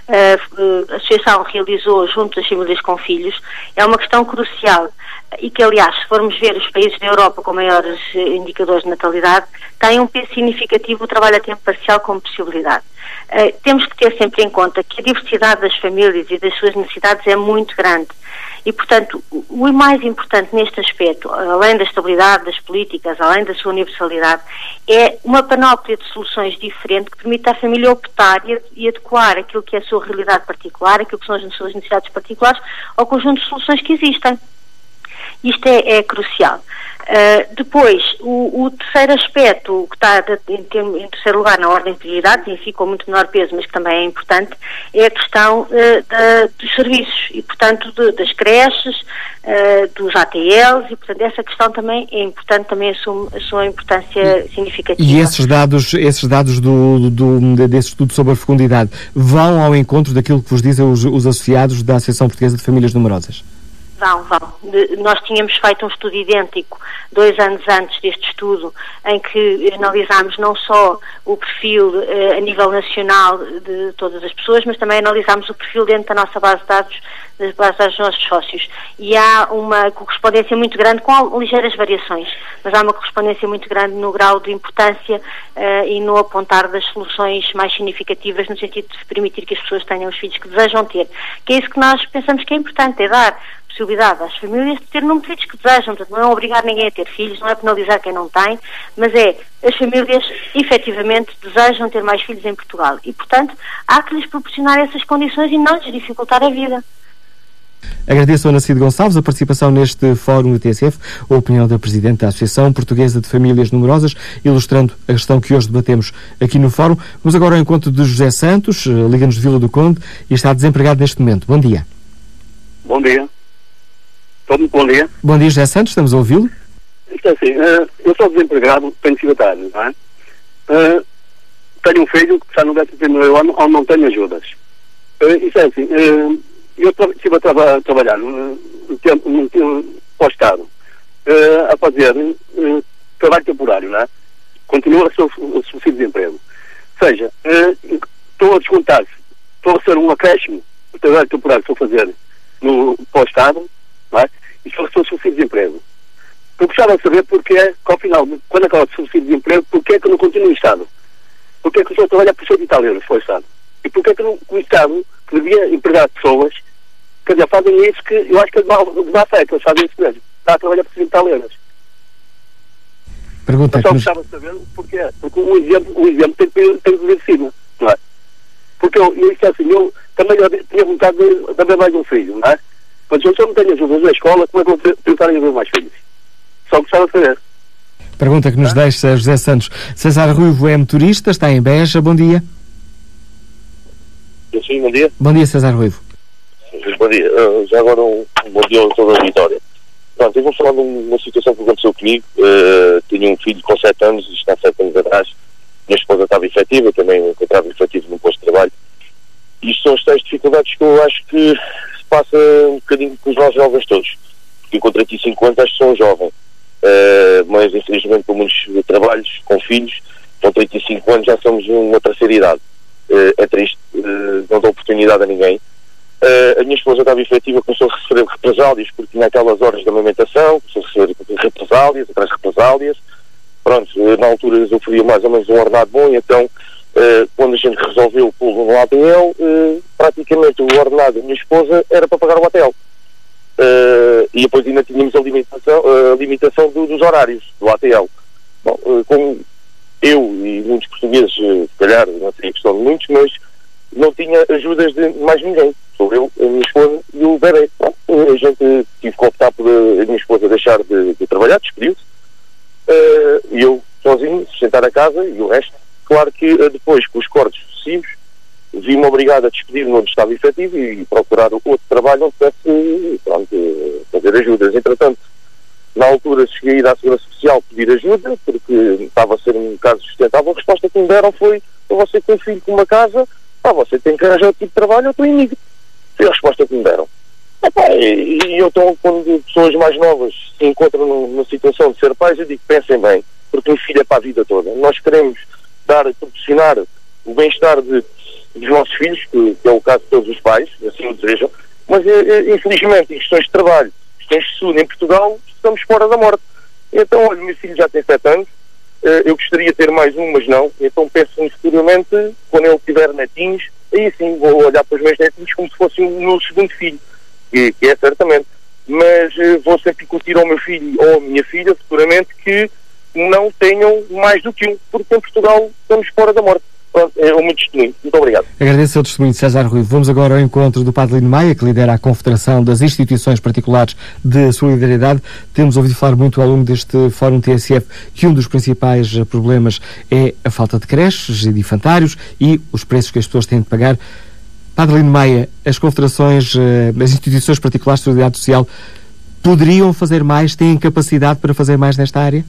[SPEAKER 17] a, a Associação realizou junto das famílias com filhos, é uma questão crucial e que, aliás, se formos ver os países da Europa com maiores indicadores de natalidade, tem um peso significativo o trabalho a tempo parcial como possibilidade. Uh, temos que ter sempre em conta que a diversidade das famílias e das suas necessidades é muito grande. E, portanto, o mais importante neste aspecto, além da estabilidade das políticas, além da sua universalidade, é uma panóplia de soluções diferente que permita à família optar e, e adequar aquilo que é a sua realidade particular, aquilo que são as suas necessidades particulares, ao conjunto de soluções que existem. Isto é, é crucial. Uh, depois, o, o terceiro aspecto, que está em, em terceiro lugar na ordem de prioridades, e ficou muito menor peso, mas que também é importante, é a questão uh, da, dos serviços e, portanto, de, das creches, uh, dos A T Ls, e, portanto, essa questão também é importante, também assume a sua importância significativa.
[SPEAKER 2] E esses dados, esses dados do, do, desse estudo sobre a fecundidade vão ao encontro daquilo que vos dizem os, os associados da Associação Portuguesa de Famílias Numerosas?
[SPEAKER 17] Vão, vão. De, nós tínhamos feito um estudo idêntico dois anos antes deste estudo, em que analisámos não só o perfil eh, a nível nacional de todas as pessoas, mas também analisámos o perfil dentro da nossa base de dados, das bases de dados dos nossos sócios. E há uma correspondência muito grande, com ligeiras variações, mas há uma correspondência muito grande no grau de importância eh, e no apontar das soluções mais significativas, no sentido de permitir que as pessoas tenham os filhos que desejam ter. Que é isso que nós pensamos que é importante, é dar possibilidade às famílias de ter o número de filhos que desejam. Portanto, não é obrigar ninguém a ter filhos, não é penalizar quem não tem, mas é as famílias efetivamente desejam ter mais filhos em Portugal e, portanto, há que lhes proporcionar essas condições e não lhes dificultar a vida.
[SPEAKER 2] Agradeço a Ana Cid Gonçalves a participação neste fórum do T S F, a opinião da Presidente da Associação Portuguesa de Famílias Numerosas, ilustrando a questão que hoje debatemos aqui no fórum. Vamos agora ao encontro de José Santos, liga-nos de Vila do Conde e está desempregado neste momento. Bom dia.
[SPEAKER 18] Bom dia. Todo bom dia.
[SPEAKER 2] Bom dia, José Santos, estamos a ouvi-lo.
[SPEAKER 18] Isto é assim, uh, eu sou desempregado, tenho secretário, não é? Uh, tenho um filho que está no décimo primeiro ano onde não tenho ajudas. Uh, isto é assim, uh, eu tra estive a, tra a trabalhar num uh, tempo, num tempo pós-estado, uh, a fazer uh, trabalho temporário, não é? Continuo a sofrer desemprego. Ou seja, estou uh, a descontar, estou a ser um acréscimo do trabalho temporário que estou a fazer no pós-estado, não é? E só estou a sofrer desemprego. Eu gostava de saber porque é que ao final, quando acaba de sofrer desemprego, porque é que eu não continuo em Estado? Porque é que eu estou a trabalhar por cento e tal euros para o Estado? E porque é que não, o Estado, que devia empregar pessoas, que já fazem isso, que eu acho que é de má fé, que eles fazem isso mesmo. Está a trabalhar por cento e tal euros.
[SPEAKER 2] Pergunta
[SPEAKER 18] eu só gostava de saber porque é. Porque o exemplo, o exemplo tem, tem, tem que vir de cima, não é? Porque eu, eu, isto é assim, eu também eu tinha vontade de, de haver mais um filho, não é? Mas eu só não tenho ajudas na escola, como é que eu vou tentar ajudar mais filhos? Só gostava de saber.
[SPEAKER 2] Pergunta que nos deixa José Santos. César Ruivo é motorista, está em Beja. Bom dia.
[SPEAKER 19] Sim, bom dia.
[SPEAKER 2] Bom dia, César Ruivo.
[SPEAKER 19] Bom dia. Uh, já agora um, um bom dia a toda a Vitória. Pronto, eu vou falar de uma situação que aconteceu comigo. Uh, tinha um filho com sete anos, isto há sete anos atrás. Minha esposa estava efetiva, eu também encontrava efetivo no posto de trabalho. Isto são as tais dificuldades que eu acho que se passa um bocadinho com os nossos jovens todos. Porque eu com trinta e cinco anos acho que sou um jovem. Uh, mas infelizmente com muitos trabalhos, com filhos, com trinta e cinco anos já somos uma terceira idade. Uh, é triste, uh, não dou oportunidade a ninguém. Uh, a minha esposa estava efetiva, começou a receber represálias porque naquelas horas de amamentação, começou a receber represálias, atrás de represálias. Pronto, uh, na altura eu oferia mais ou menos um ordenado bom, e então uh, quando a gente resolveu pô-lo no A T L, uh, praticamente o ordenado da minha esposa era para pagar o A T L. Uh, e depois ainda tínhamos a limitação, uh, a limitação do, dos horários do A T L. Bom, uh, como eu e muitos portugueses, uh, se calhar, não sei a questão de muitos, mas não tinha ajudas de mais ninguém. Sou eu, a minha esposa e o bebê. Bom, a gente tive que optar por a minha esposa deixar de, de trabalhar, despediu-se, uh, e eu sozinho sustentar a casa e o resto. Claro que uh, depois, com os cortes sucessivos, vi-me obrigado a despedir-me onde estava efetivo e procurar outro trabalho onde pudesse, pronto, fazer ajudas. Entretanto, na altura cheguei a ir à Segurança Social pedir ajuda, porque estava a ser um caso sustentável. A resposta que me deram foi: para você ter um filho com uma casa, ah, você tem que arranjar outro tipo de trabalho, eu estou inimigo. Foi a resposta que me deram. Epá, e, e eu estou, quando pessoas mais novas se encontram numa situação de ser pais, eu digo: pensem bem, porque um filho é para a vida toda. Nós queremos dar, proporcionar o bem-estar de dos nossos filhos, que, que é o caso de todos os pais, assim o desejam, mas infelizmente em questões de trabalho, questões de saúde em Portugal, estamos fora da morte. Então, olha, meu filho já tem sete anos, eu gostaria de ter mais um, mas não, então penso-me futuramente, quando ele tiver netinhos, aí sim vou olhar para os meus netinhos como se fosse o meu segundo filho, que, que é certamente, mas vou sempre incutir ao meu filho ou à minha filha, futuramente, que não tenham mais do que um, porque em Portugal estamos fora da morte. Pronto, é um muito testemunho. Muito obrigado.
[SPEAKER 2] Agradeço o testemunho de César Ruivo. Vamos agora ao encontro do Padre Lino Maia, que lidera a Confederação das Instituições Particulares de Solidariedade. Temos ouvido falar muito ao longo deste Fórum T S F que um dos principais problemas é a falta de creches e de infantários e os preços que as pessoas têm de pagar. Padre Lino Maia, as confederações, as instituições particulares de solidariedade social poderiam fazer mais, têm capacidade para fazer mais nesta área?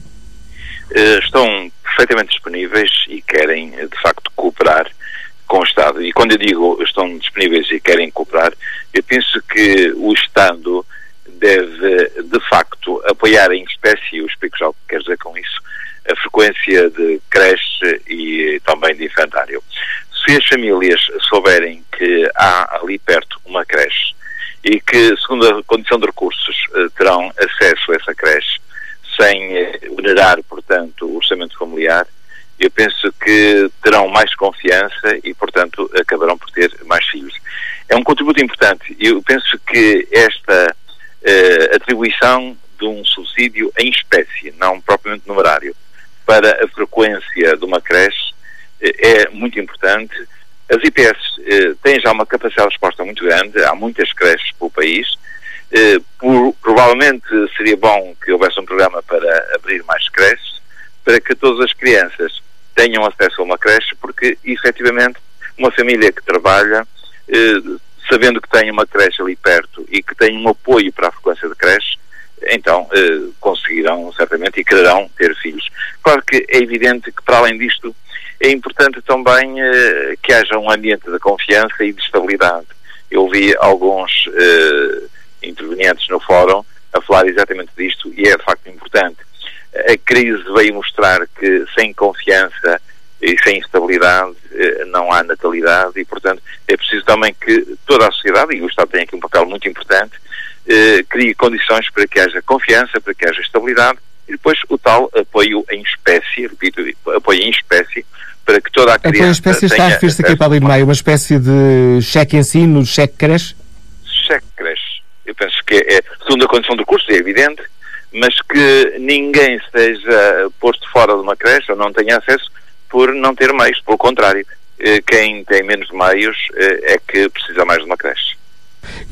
[SPEAKER 20] Estão perfeitamente disponíveis e querem, de facto, cooperar com o Estado. E quando eu digo estão disponíveis e querem cooperar, eu penso que o Estado deve, de facto, apoiar em espécie, eu explico já o que quer dizer com isso, a frequência de creche e também de infantário. Se as famílias souberem que há ali perto uma creche e que, segundo a condição de recursos, terão acesso a essa creche, sem eh, vulnerar, portanto, o orçamento familiar, eu penso que terão mais confiança e, portanto, acabarão por ter mais filhos. É um contributo importante. Eu penso que esta eh, atribuição de um subsídio em espécie, não propriamente numerário, para a frequência de uma creche eh, é muito importante. As I P S eh, têm já uma capacidade de resposta muito grande, há muitas creches pelo país. Uh, por, provavelmente seria bom que houvesse um programa para abrir mais creches, para que todas as crianças tenham acesso a uma creche, porque efetivamente uma família que trabalha, uh, sabendo que tem uma creche ali perto e que tem um apoio para a frequência de creche, então uh, conseguirão certamente e quererão ter filhos. Claro que é evidente que, para além disto, é importante também uh, que haja um ambiente de confiança e de estabilidade. Eu vi alguns uh, intervenientes no fórum a falar exatamente disto e é de facto importante. A crise veio mostrar que sem confiança e sem estabilidade não há natalidade e, portanto, é preciso também que toda a sociedade, e o Estado tem aqui um papel muito importante, eh, crie condições para que haja confiança, para que haja estabilidade e depois o tal apoio em espécie, repito, apoio em espécie, para que toda a criança
[SPEAKER 2] apoio em espécie está a referir-se aqui, Padre Lino Maia, uma espécie de cheque ensino, cheque creche?
[SPEAKER 20] Cheque creche. Eu penso que é, segundo a condição de recursos, é evidente, mas que ninguém esteja posto fora de uma creche ou não tenha acesso por não ter meios. Pelo contrário, quem tem menos meios é que precisa mais de uma creche.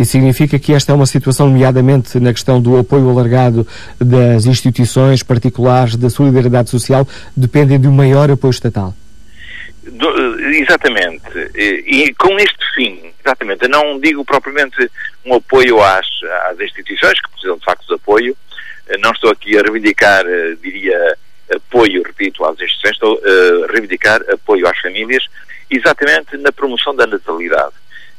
[SPEAKER 2] Isso significa que esta é uma situação, nomeadamente na questão do apoio alargado das instituições particulares da solidariedade social, dependem de um maior apoio estatal.
[SPEAKER 20] Do, exatamente. E, e com este fim, exatamente, eu não digo propriamente um apoio às, às instituições, que precisam de facto de apoio. Não estou aqui a reivindicar, diria, apoio, repito, às instituições, estou a reivindicar apoio às famílias, exatamente na promoção da natalidade.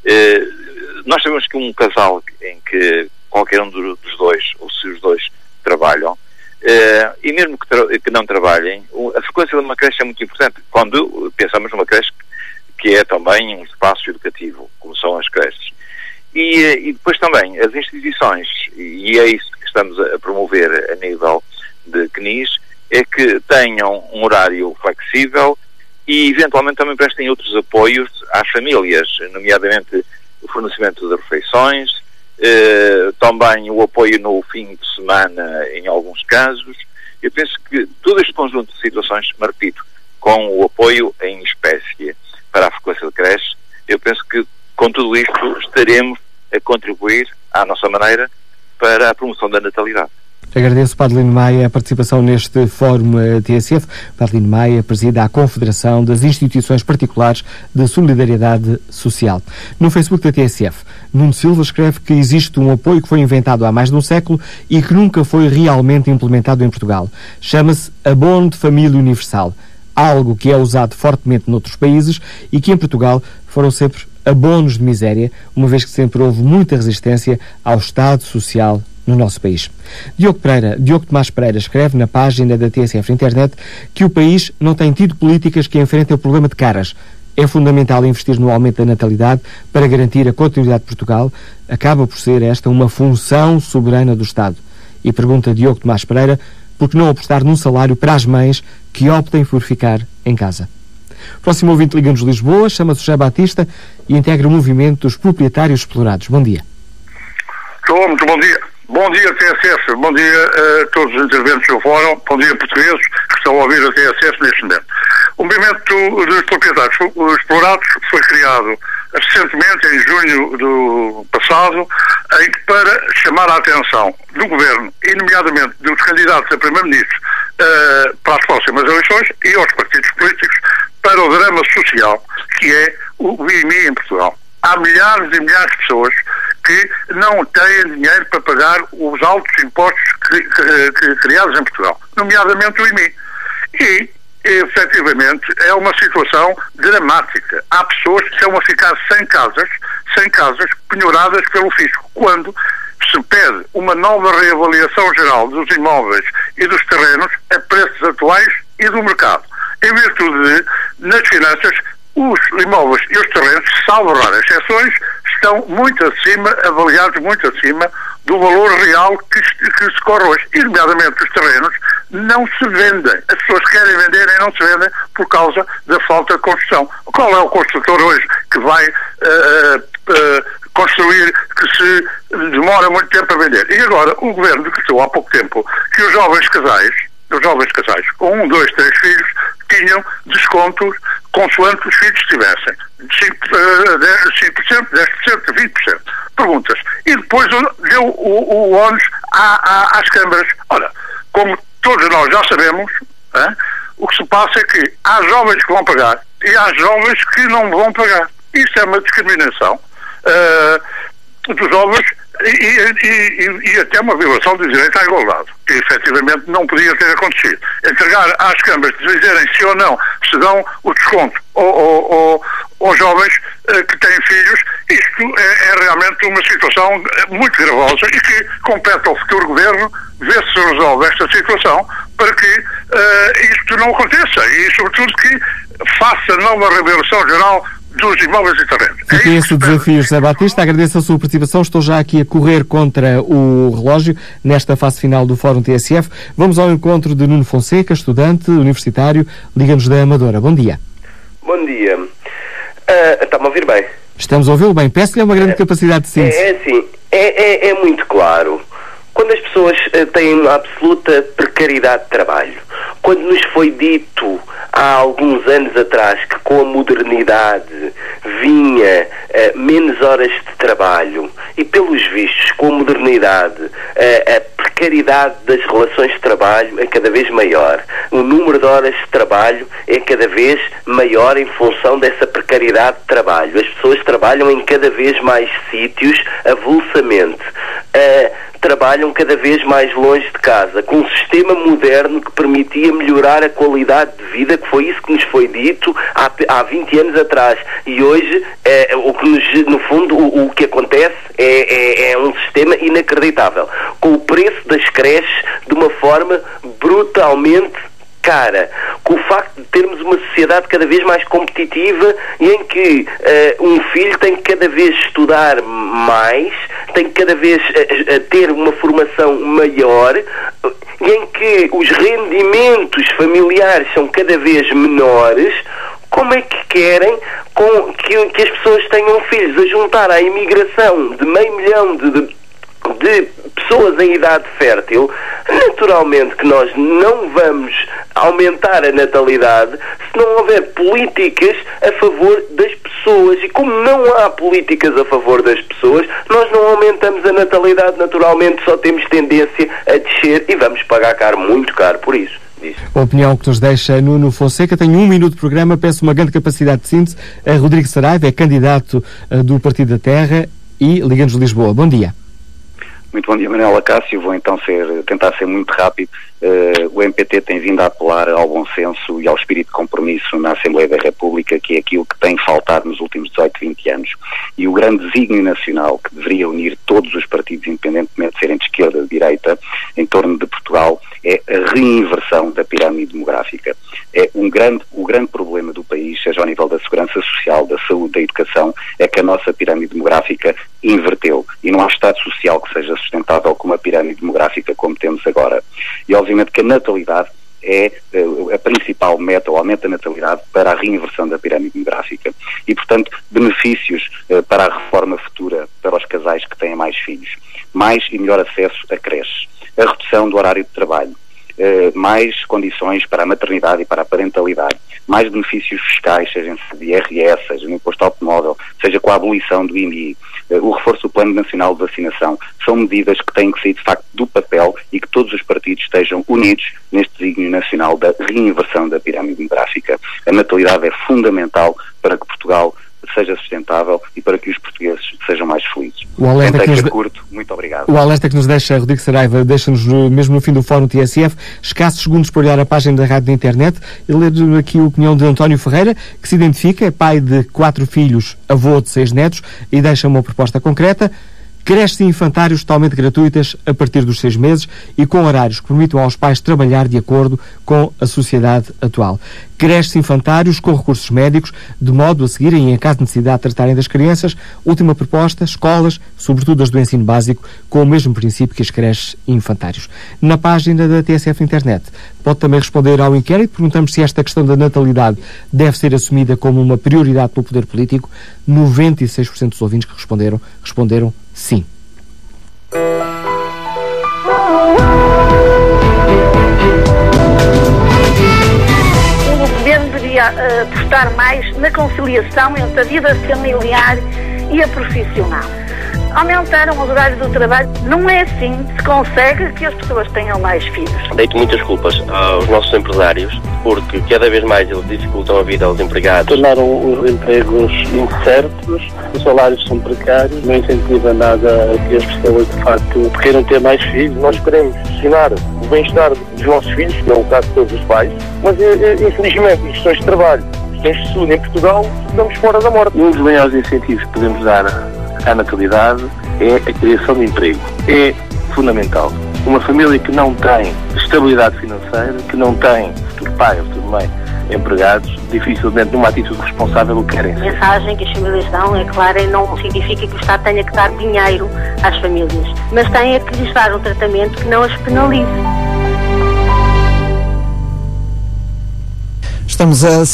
[SPEAKER 20] Nós sabemos que um casal em que qualquer um dos dois, ou se os dois trabalham, Uh, e mesmo que, tra que não trabalhem, a frequência de uma creche é muito importante quando pensamos numa creche que é também um espaço educativo, como são as creches. E, e depois também as instituições, e é isso que estamos a promover a nível de C N I S, é que tenham um horário flexível e eventualmente também prestem outros apoios às famílias, nomeadamente o fornecimento de refeições, Uh, também o apoio no fim de semana em alguns casos. Eu penso que todo este conjunto de situações, me repito, com o apoio em espécie para a frequência de creche, eu penso que com tudo isto estaremos a contribuir à nossa maneira para a promoção da natalidade.
[SPEAKER 2] Agradeço, Padre Lino Maia, a participação neste Fórum T S F. Padre Lino Maia preside a Confederação das Instituições Particulares de Solidariedade Social. No Facebook da T S F, Nuno Silva escreve que existe um apoio que foi inventado há mais de um século e que nunca foi realmente implementado em Portugal. Chama-se Abono de Família Universal, algo que é usado fortemente noutros países e que em Portugal foram sempre abonos de miséria, uma vez que sempre houve muita resistência ao Estado Social no nosso país. Diogo Pereira, Diogo Tomás Pereira escreve na página da T S F Internet que o país não tem tido políticas que enfrentem o problema de caras. É fundamental investir no aumento da natalidade para garantir a continuidade de Portugal. Acaba por ser esta uma função soberana do Estado. E pergunta Diogo Tomás Pereira por que não apostar num salário para as mães que optem por ficar em casa. Próximo ouvinte liga-nos de Lisboa, chama-se José Batista e integra o movimento dos proprietários explorados. Bom dia.
[SPEAKER 21] Estou, muito bom dia. Bom dia, T S F. Bom dia a todos os intervenientes do Fórum. Bom dia, portugueses que estão a ouvir a T S F neste momento. O movimento dos proprietários explorados foi criado recentemente, em junho do passado, em, para chamar a atenção do Governo, e nomeadamente dos candidatos a Primeiro-Ministro uh, para as próximas eleições e aos partidos políticos, para o drama social que é o I M I em Portugal. Há milhares e milhares de pessoas que não têm dinheiro para pagar os altos impostos que, que, que, criados em Portugal, nomeadamente o I M I. E, efetivamente, é uma situação dramática. Há pessoas que estão a ficar sem casas, sem casas penhoradas pelo fisco, quando se pede uma nova reavaliação geral dos imóveis e dos terrenos a preços atuais e do mercado, em virtude de, nas finanças, os imóveis e os terrenos, salvo raras exceções, estão muito acima, avaliados muito acima do valor real que, que se corre hoje. E, nomeadamente, os terrenos não se vendem. As pessoas querem vender e não se vendem por causa da falta de construção. Qual é o construtor hoje que vai uh, uh, construir, que se demora muito tempo a vender? E agora, o Governo decretou há pouco tempo que os jovens casais, os jovens casais com um, dois, três filhos, tinham descontos consoante os filhos tivessem. cinco por cento, dez por cento, vinte por cento. Perguntas. E depois deu o, o ónus à, à, às câmaras. Ora, como todos nós já sabemos, hein, o que se passa é que há jovens que vão pagar e há jovens que não vão pagar. Isso é uma discriminação uh, dos jovens e, e, e, e até uma violação do direito à igualdade, que efetivamente não podia ter acontecido. Entregar às câmaras de dizerem se ou não se dão o desconto aos jovens uh, que têm filhos, isto é, é realmente uma situação muito gravosa e que compete ao futuro Governo ver se resolve esta situação para que uh, isto não aconteça e, sobretudo, que faça nova reavaliação geral dos imóveis e terrenos.
[SPEAKER 2] Fica é esse o desafio, José Batista. Agradeço a sua participação. Estou já aqui a correr contra o relógio nesta fase final do Fórum T S F. Vamos ao encontro de Nuno Fonseca, estudante universitário, Liga-nos da Amadora. Bom dia.
[SPEAKER 22] Bom dia. Uh, Está-me a ouvir bem?
[SPEAKER 2] Estamos a ouvi-lo bem. Peço-lhe uma grande é, capacidade de síntese.
[SPEAKER 22] É, é assim, é, é, é muito claro quando as pessoas uh, têm uma absoluta precariedade de trabalho, quando nos foi dito há alguns anos atrás que com a modernidade vinha uh, menos horas de trabalho e, pelos vistos, com a modernidade uh, a precariedade das relações de trabalho é cada vez maior. O número de horas de trabalho é cada vez maior em função dessa precariedade de trabalho. As pessoas trabalham em cada vez mais sítios avulsamente. Uh, trabalham cada vez mais longe de casa, com um sistema moderno que permitia melhorar a qualidade de vida, que foi isso que nos foi dito há, há vinte anos atrás. E hoje, é, o que nos, no fundo, o, o que acontece é, é, é um sistema inacreditável, com o preço das creches de uma forma brutalmente cara, com o facto de termos uma sociedade cada vez mais competitiva e em que uh, um filho tem que cada vez estudar mais, tem que cada vez uh, uh, ter uma formação maior uh, e em que os rendimentos familiares são cada vez menores. Como é que querem com, que, que as pessoas tenham filhos? A juntar à imigração de meio milhão de, de de pessoas em idade fértil, naturalmente que nós não vamos aumentar a natalidade se não houver políticas a favor das pessoas. E como não há políticas a favor das pessoas, nós não aumentamos a natalidade, naturalmente só temos tendência a descer e vamos pagar caro, muito caro por isso.
[SPEAKER 2] A opinião que nos deixa Nuno Fonseca. Tenho um minuto de programa, peço uma grande capacidade de síntese. A Rodrigo Saraiva é candidato uh, do Partido da Terra e Liga-nos Lisboa. Bom dia.
[SPEAKER 1] Muito bom dia, Manuela Cássio. Vou então ser, tentar ser muito rápido. Uh, o M P T tem vindo a apelar ao bom senso e ao espírito de compromisso na Assembleia da República, que é aquilo que tem faltado nos últimos dezoito, vinte anos. E o grande desígnio nacional que deveria unir todos os partidos, independentemente de serem de esquerda ou de direita, em torno de Portugal, é a reinversão da pirâmide demográfica. É um grande, o grande problema do país, seja ao nível da segurança social, da saúde, da educação, é que a nossa pirâmide demográfica inverteu. E não há Estado social que seja sustentável com uma pirâmide demográfica como temos agora. E obviamente que a natalidade é uh, a principal meta, o aumento da natalidade para a reinversão da pirâmide demográfica. E, portanto, benefícios uh, para a reforma futura para os casais que têm mais filhos. Mais e melhor acesso a creches. A redução do horário de trabalho. Uh, mais condições para a maternidade e para a parentalidade. Mais benefícios fiscais, seja de I R S, seja no imposto automóvel, seja com a abolição do I M I, uh, o reforço do Plano Nacional de Vacinação. São medidas que têm que sair, de facto, do papel e que todos os partidos estejam unidos neste desígnio nacional da reinversão da pirâmide demográfica. A natalidade é fundamental para que Portugal seja sustentável e para que os portugueses sejam mais felizes.
[SPEAKER 2] O alerta que nos de...
[SPEAKER 1] curto, muito obrigado.
[SPEAKER 2] O alerta que nos deixa Rodrigo Saraiva deixa-nos mesmo no fim do Fórum T S F escassos segundos para olhar a página da rádio na internet e ler aqui a opinião de António Ferreira, que se identifica, é pai de quatro filhos, avô de seis netos e deixa uma proposta concreta: creches e infantários totalmente gratuitas a partir dos seis meses e com horários que permitam aos pais trabalhar de acordo com a sociedade atual. Creches e infantários com recursos médicos, de modo a seguirem, em caso de necessidade de tratarem das crianças. Última proposta: escolas, sobretudo as do ensino básico, com o mesmo princípio que as creches e infantários. Na página da T S F Internet pode também responder ao inquérito. Perguntamos se esta questão da natalidade deve ser assumida como uma prioridade pelo poder político. noventa e seis por cento dos ouvintes que responderam, responderam sim.
[SPEAKER 13] O governo deveria uh, apostar mais na conciliação entre a vida familiar e a profissional. Aumentaram os horários do trabalho. Não é assim que se consegue que as pessoas tenham mais filhos.
[SPEAKER 12] Deito muitas culpas aos nossos empresários, porque cada vez mais eles dificultam a vida aos empregados.
[SPEAKER 15] Tornaram os empregos incertos, os salários são precários, não incentiva nada a que as pessoas, de facto, queiram ter mais filhos.
[SPEAKER 19] Nós queremos gestionar o bem-estar dos nossos filhos, que é o caso de todos os pais, mas infelizmente, em questões de trabalho, questões de saúde em Portugal, estamos fora da morte.
[SPEAKER 14] Um dos maiores incentivos que podemos dar à natalidade é a criação de emprego. É fundamental. Uma família que não tem estabilidade financeira, que não tem futuro pai ou futuro mãe empregados, dificilmente numa atitude responsável o querem.
[SPEAKER 17] A mensagem que as famílias dão é clara e não significa que o Estado tenha que dar dinheiro às famílias, mas tenha que lhes dar um tratamento que não as penalize.
[SPEAKER 3] Estamos a